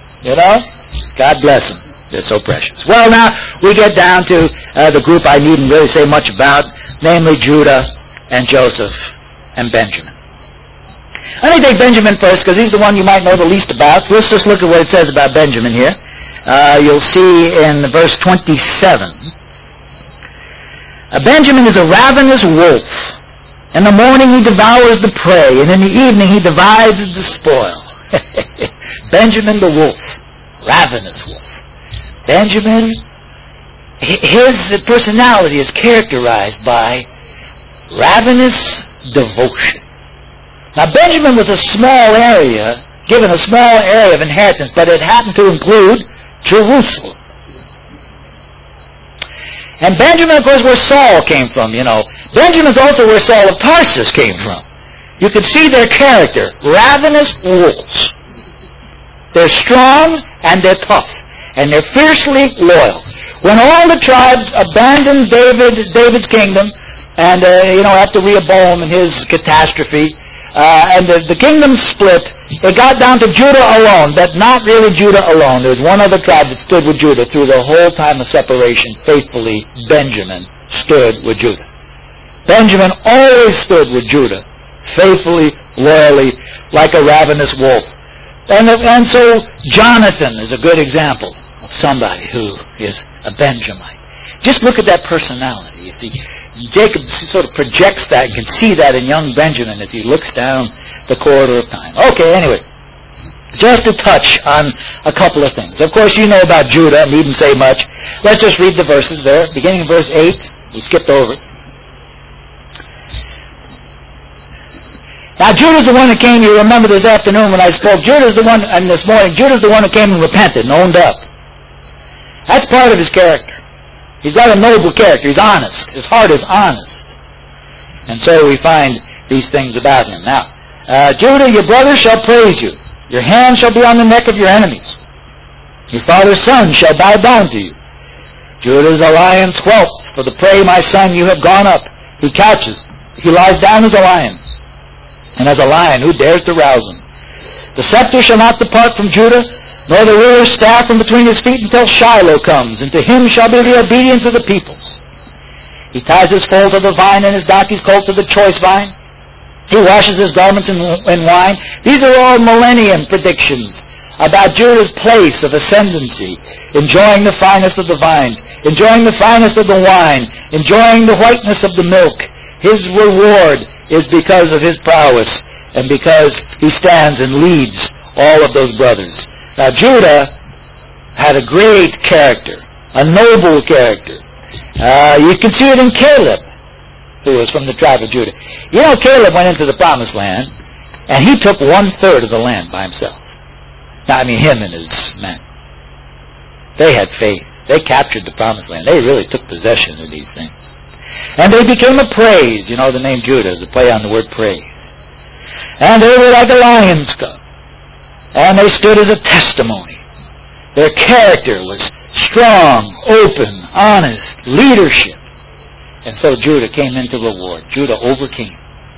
God bless them. They're so precious. Well, now we get down to the group I needn't really say much about, namely Judah and Joseph and Benjamin. Let me take Benjamin first, because he's the one you might know the least about. Let's just look at what it says about Benjamin here. You'll see in verse 27. Benjamin is a ravenous wolf. In the morning he devours the prey, and in the evening he divides the spoil. Benjamin the wolf, ravenous wolf. Benjamin, his personality is characterized by ravenous devotion. Now, Benjamin was a small area, given a small area of inheritance, but it happened to include Jerusalem. And Benjamin, of course, where Saul came from, you know. Benjamin's also where Saul of Tarsus came from. You could see their character. Ravenous wolves. They're strong and they're tough. And they're fiercely loyal. When all the tribes abandoned David's kingdom, and, after Rehoboam and his catastrophe, and the kingdom split, it got down to Judah alone, but not really Judah alone. There was one other tribe that stood with Judah through the whole time of separation. Faithfully, Benjamin stood with Judah. Benjamin always stood with Judah, faithfully, loyally, like a ravenous wolf. And so Jonathan is a good example of somebody who is a Benjamite. Just look at that personality. You see, Jacob sort of projects that and can see that in young Benjamin as he looks down the corridor of time. Okay, anyway, just to touch on a couple of things. Of course, you know about Judah, needn't say much. Let's just read the verses there. Beginning in verse 8, we skipped over it. Now, Judah's the one that came, you remember this afternoon when I spoke, Judah's the one, and this morning, Judah's the one that came and repented and owned up. That's part of his character. He's got a noble character. He's honest. His heart is honest. And so we find these things about him. Now, Judah, your brother shall praise you. Your hand shall be on the neck of your enemies. Your father's son shall bow down to you. Judah is a lion's whelp. For the prey, my son, you have gone up. He couches. He lies down as a lion. And as a lion, who dares to rouse him? The scepter shall not depart from Judah, nor the ruler's staff from between his feet until Shiloh comes, and to him shall be the obedience of the peoples. He ties his foal to the vine and his donkey's colt to the choice vine. He washes his garments in wine. These are all millennium predictions about Judah's place of ascendancy, enjoying the finest of the vines, enjoying the finest of the wine, enjoying the whiteness of the milk. His reward is because of his prowess and because he stands and leads all of those brothers. Now, Judah had a great character, a noble character. You can see it in Caleb, who was from the tribe of Judah. You know, Caleb went into the promised land, and he took 1/3 of the land by himself. Now, I mean, him and his men. They had faith. They captured the promised land. They really took possession of these things. And they became a praise. You know, the name Judah is a play on the word praise. And they were like a lion's cub. And they stood as a testimony. Their character was strong, open, honest, leadership. And so Judah came into reward. Judah overcame.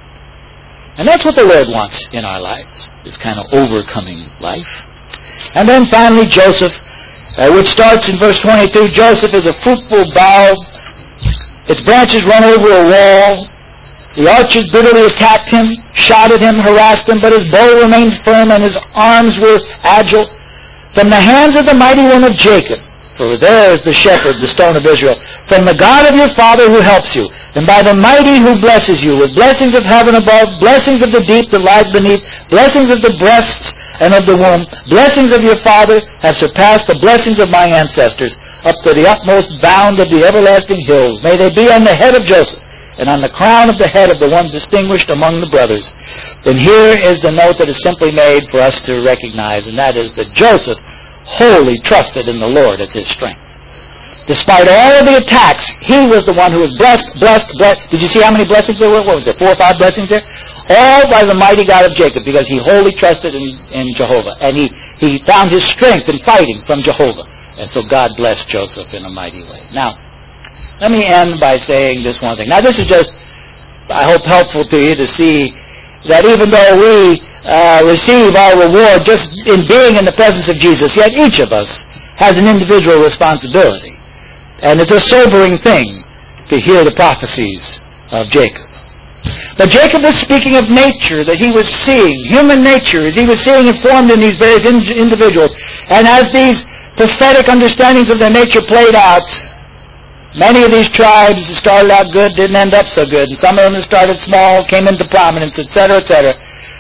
And that's what the Lord wants in our lives, this kind of overcoming life. And then finally Joseph, which starts in verse 22. Joseph is a fruitful bough. Its branches run over a wall. The archers bitterly attacked him, shot at him, harassed him, but his bow remained firm and his arms were agile. From the hands of the mighty one of Jacob, for there is the shepherd, the stone of Israel, from the God of your father who helps you, and by the mighty who blesses you, with blessings of heaven above, blessings of the deep that lies beneath, blessings of the breasts and of the womb, blessings of your father have surpassed the blessings of my ancestors, up to the utmost bound of the everlasting hills. May they be on the head of Joseph, and on the crown of the head of the one distinguished among the brothers. Then here is the note that is simply made for us to recognize, and that is that Joseph wholly trusted in the Lord as his strength. Despite all of the attacks, he was the one who was blessed. Did you see how many blessings there were? What was there, 4 or 5 blessings there? All by the mighty God of Jacob, because he wholly trusted in Jehovah. And he found his strength in fighting from Jehovah. And so God blessed Joseph in a mighty way. Now, let me end by saying this one thing. Now, this is just, I hope, helpful to you to see that even though we receive our reward just in being in the presence of Jesus, yet each of us has an individual responsibility. And it's a sobering thing to hear the prophecies of Jacob. But Jacob was speaking of nature that he was seeing, human nature, as he was seeing it formed in these various individuals. And as these prophetic understandings of their nature played out, many of these tribes started out good, didn't end up so good. And some of them started small, came into prominence, etc., etc.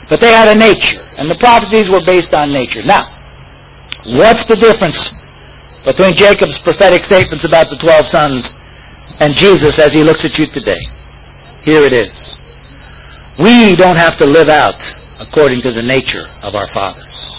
But they had a nature, and the prophecies were based on nature. Now, what's the difference between Jacob's prophetic statements about the 12 sons and Jesus as he looks at you today? Here it is. We don't have to live out according to the nature of our fathers,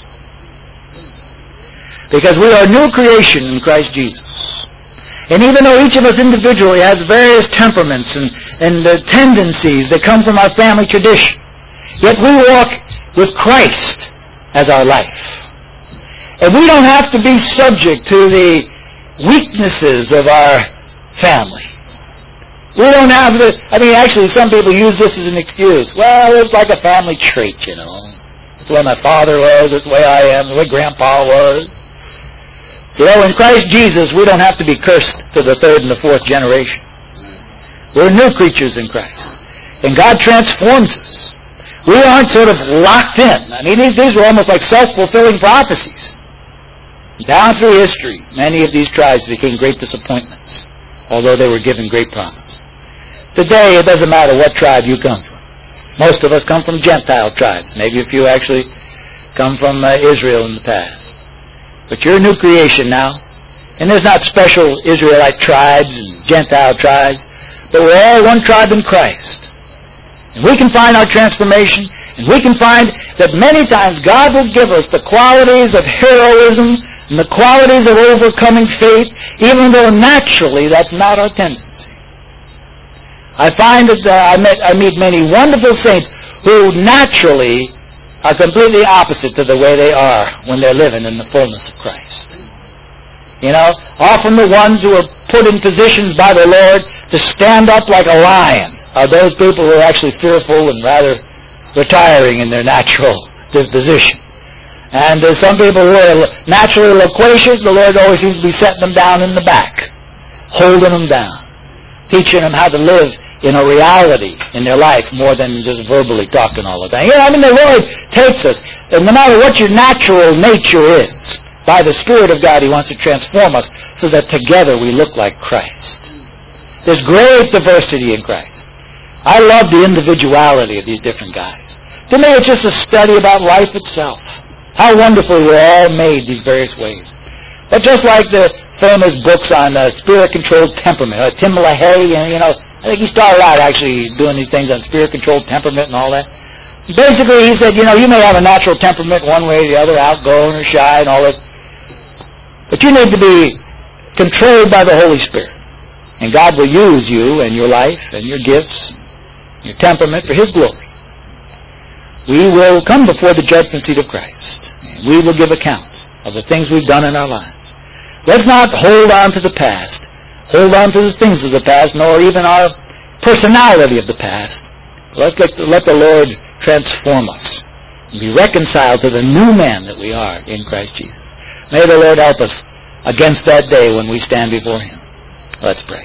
because we are new creation in Christ Jesus. And even though each of us individually has various temperaments and tendencies that come from our family tradition, yet we walk with Christ as our life. And we don't have to be subject to the weaknesses of our family. We don't have to, actually some people use this as an excuse. Well, it's like a family trait, It's the way my father was, it's the way I am, the way Grandpa was. In Christ Jesus, we don't have to be cursed to the third and the fourth generation. We're new creatures in Christ. And God transforms us. We aren't sort of locked in. These were almost like self-fulfilling prophecies. Down through history, many of these tribes became great disappointments, although they were given great promise. Today, it doesn't matter what tribe you come from. Most of us come from Gentile tribes. Maybe a few actually come from Israel in the past. But you're a new creation now. And there's not special Israelite tribes and Gentile tribes, but we're all one tribe in Christ. And we can find our transformation, and we can find that many times God will give us the qualities of heroism and the qualities of overcoming faith, even though naturally that's not our tendency. I find that I meet many wonderful saints who naturally are completely opposite to the way they are when they're living in the fullness of Christ. Often the ones who are put in positions by the Lord to stand up like a lion are those people who are actually fearful and rather retiring in their natural disposition. And some people who are naturally loquacious, the Lord always seems to be setting them down in the back, holding them down, teaching them how to live in a reality in their life more than just verbally talking all the time. The Lord takes us, and no matter what your natural nature is, by the Spirit of God, He wants to transform us so that together we look like Christ. There's great diversity in Christ. I love the individuality of these different guys. To me, it's just a study about life itself. How wonderfully we're all made these various ways. But just like the famous books on spirit-controlled temperament, Tim LaHaye, I think he started out actually doing these things on spirit-controlled temperament and all that. Basically, he said, you may have a natural temperament one way or the other, outgoing or shy and all that. But you need to be controlled by the Holy Spirit. And God will use you and your life and your gifts, your temperament for His glory. We will come before the judgment seat of Christ. And we will give account of the things we've done in our lives. Let's not hold on to the past, hold on to the things of the past, nor even our personality of the past. Let's let the Lord transform us and be reconciled to the new man that we are in Christ Jesus. May the Lord help us against that day when we stand before Him. Let's pray.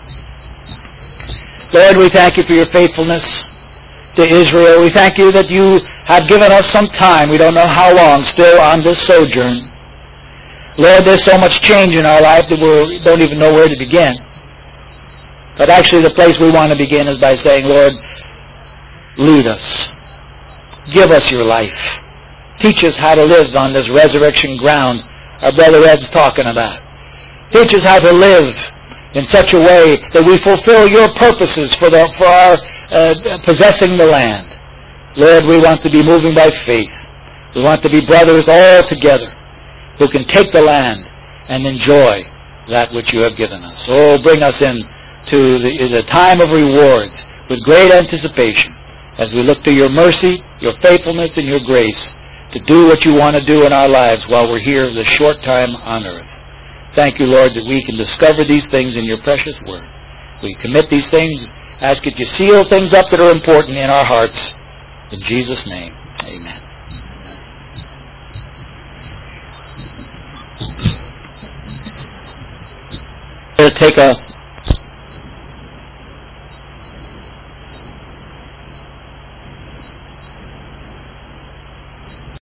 Lord, we thank You for Your faithfulness to Israel. We thank You that You have given us some time, we don't know how long, still on this sojourn. Lord, there's so much change in our life that we don't even know where to begin. But actually the place we want to begin is by saying, Lord, lead us. Give us Your life. Teach us how to live on this resurrection ground our Brother Ed's talking about. Teach us how to live in such a way that we fulfill Your purposes for our possessing the land. Lord, we want to be moving by faith. We want to be brothers all together who can take the land and enjoy that which You have given us. Oh, bring us in to the time of rewards with great anticipation as we look to Your mercy, Your faithfulness, and Your grace to do what You want to do in our lives while we're here this short time on earth. Thank You, Lord, that we can discover these things in Your precious word. We commit these things, ask that You seal things up that are important in our hearts. In Jesus' name, amen. Take a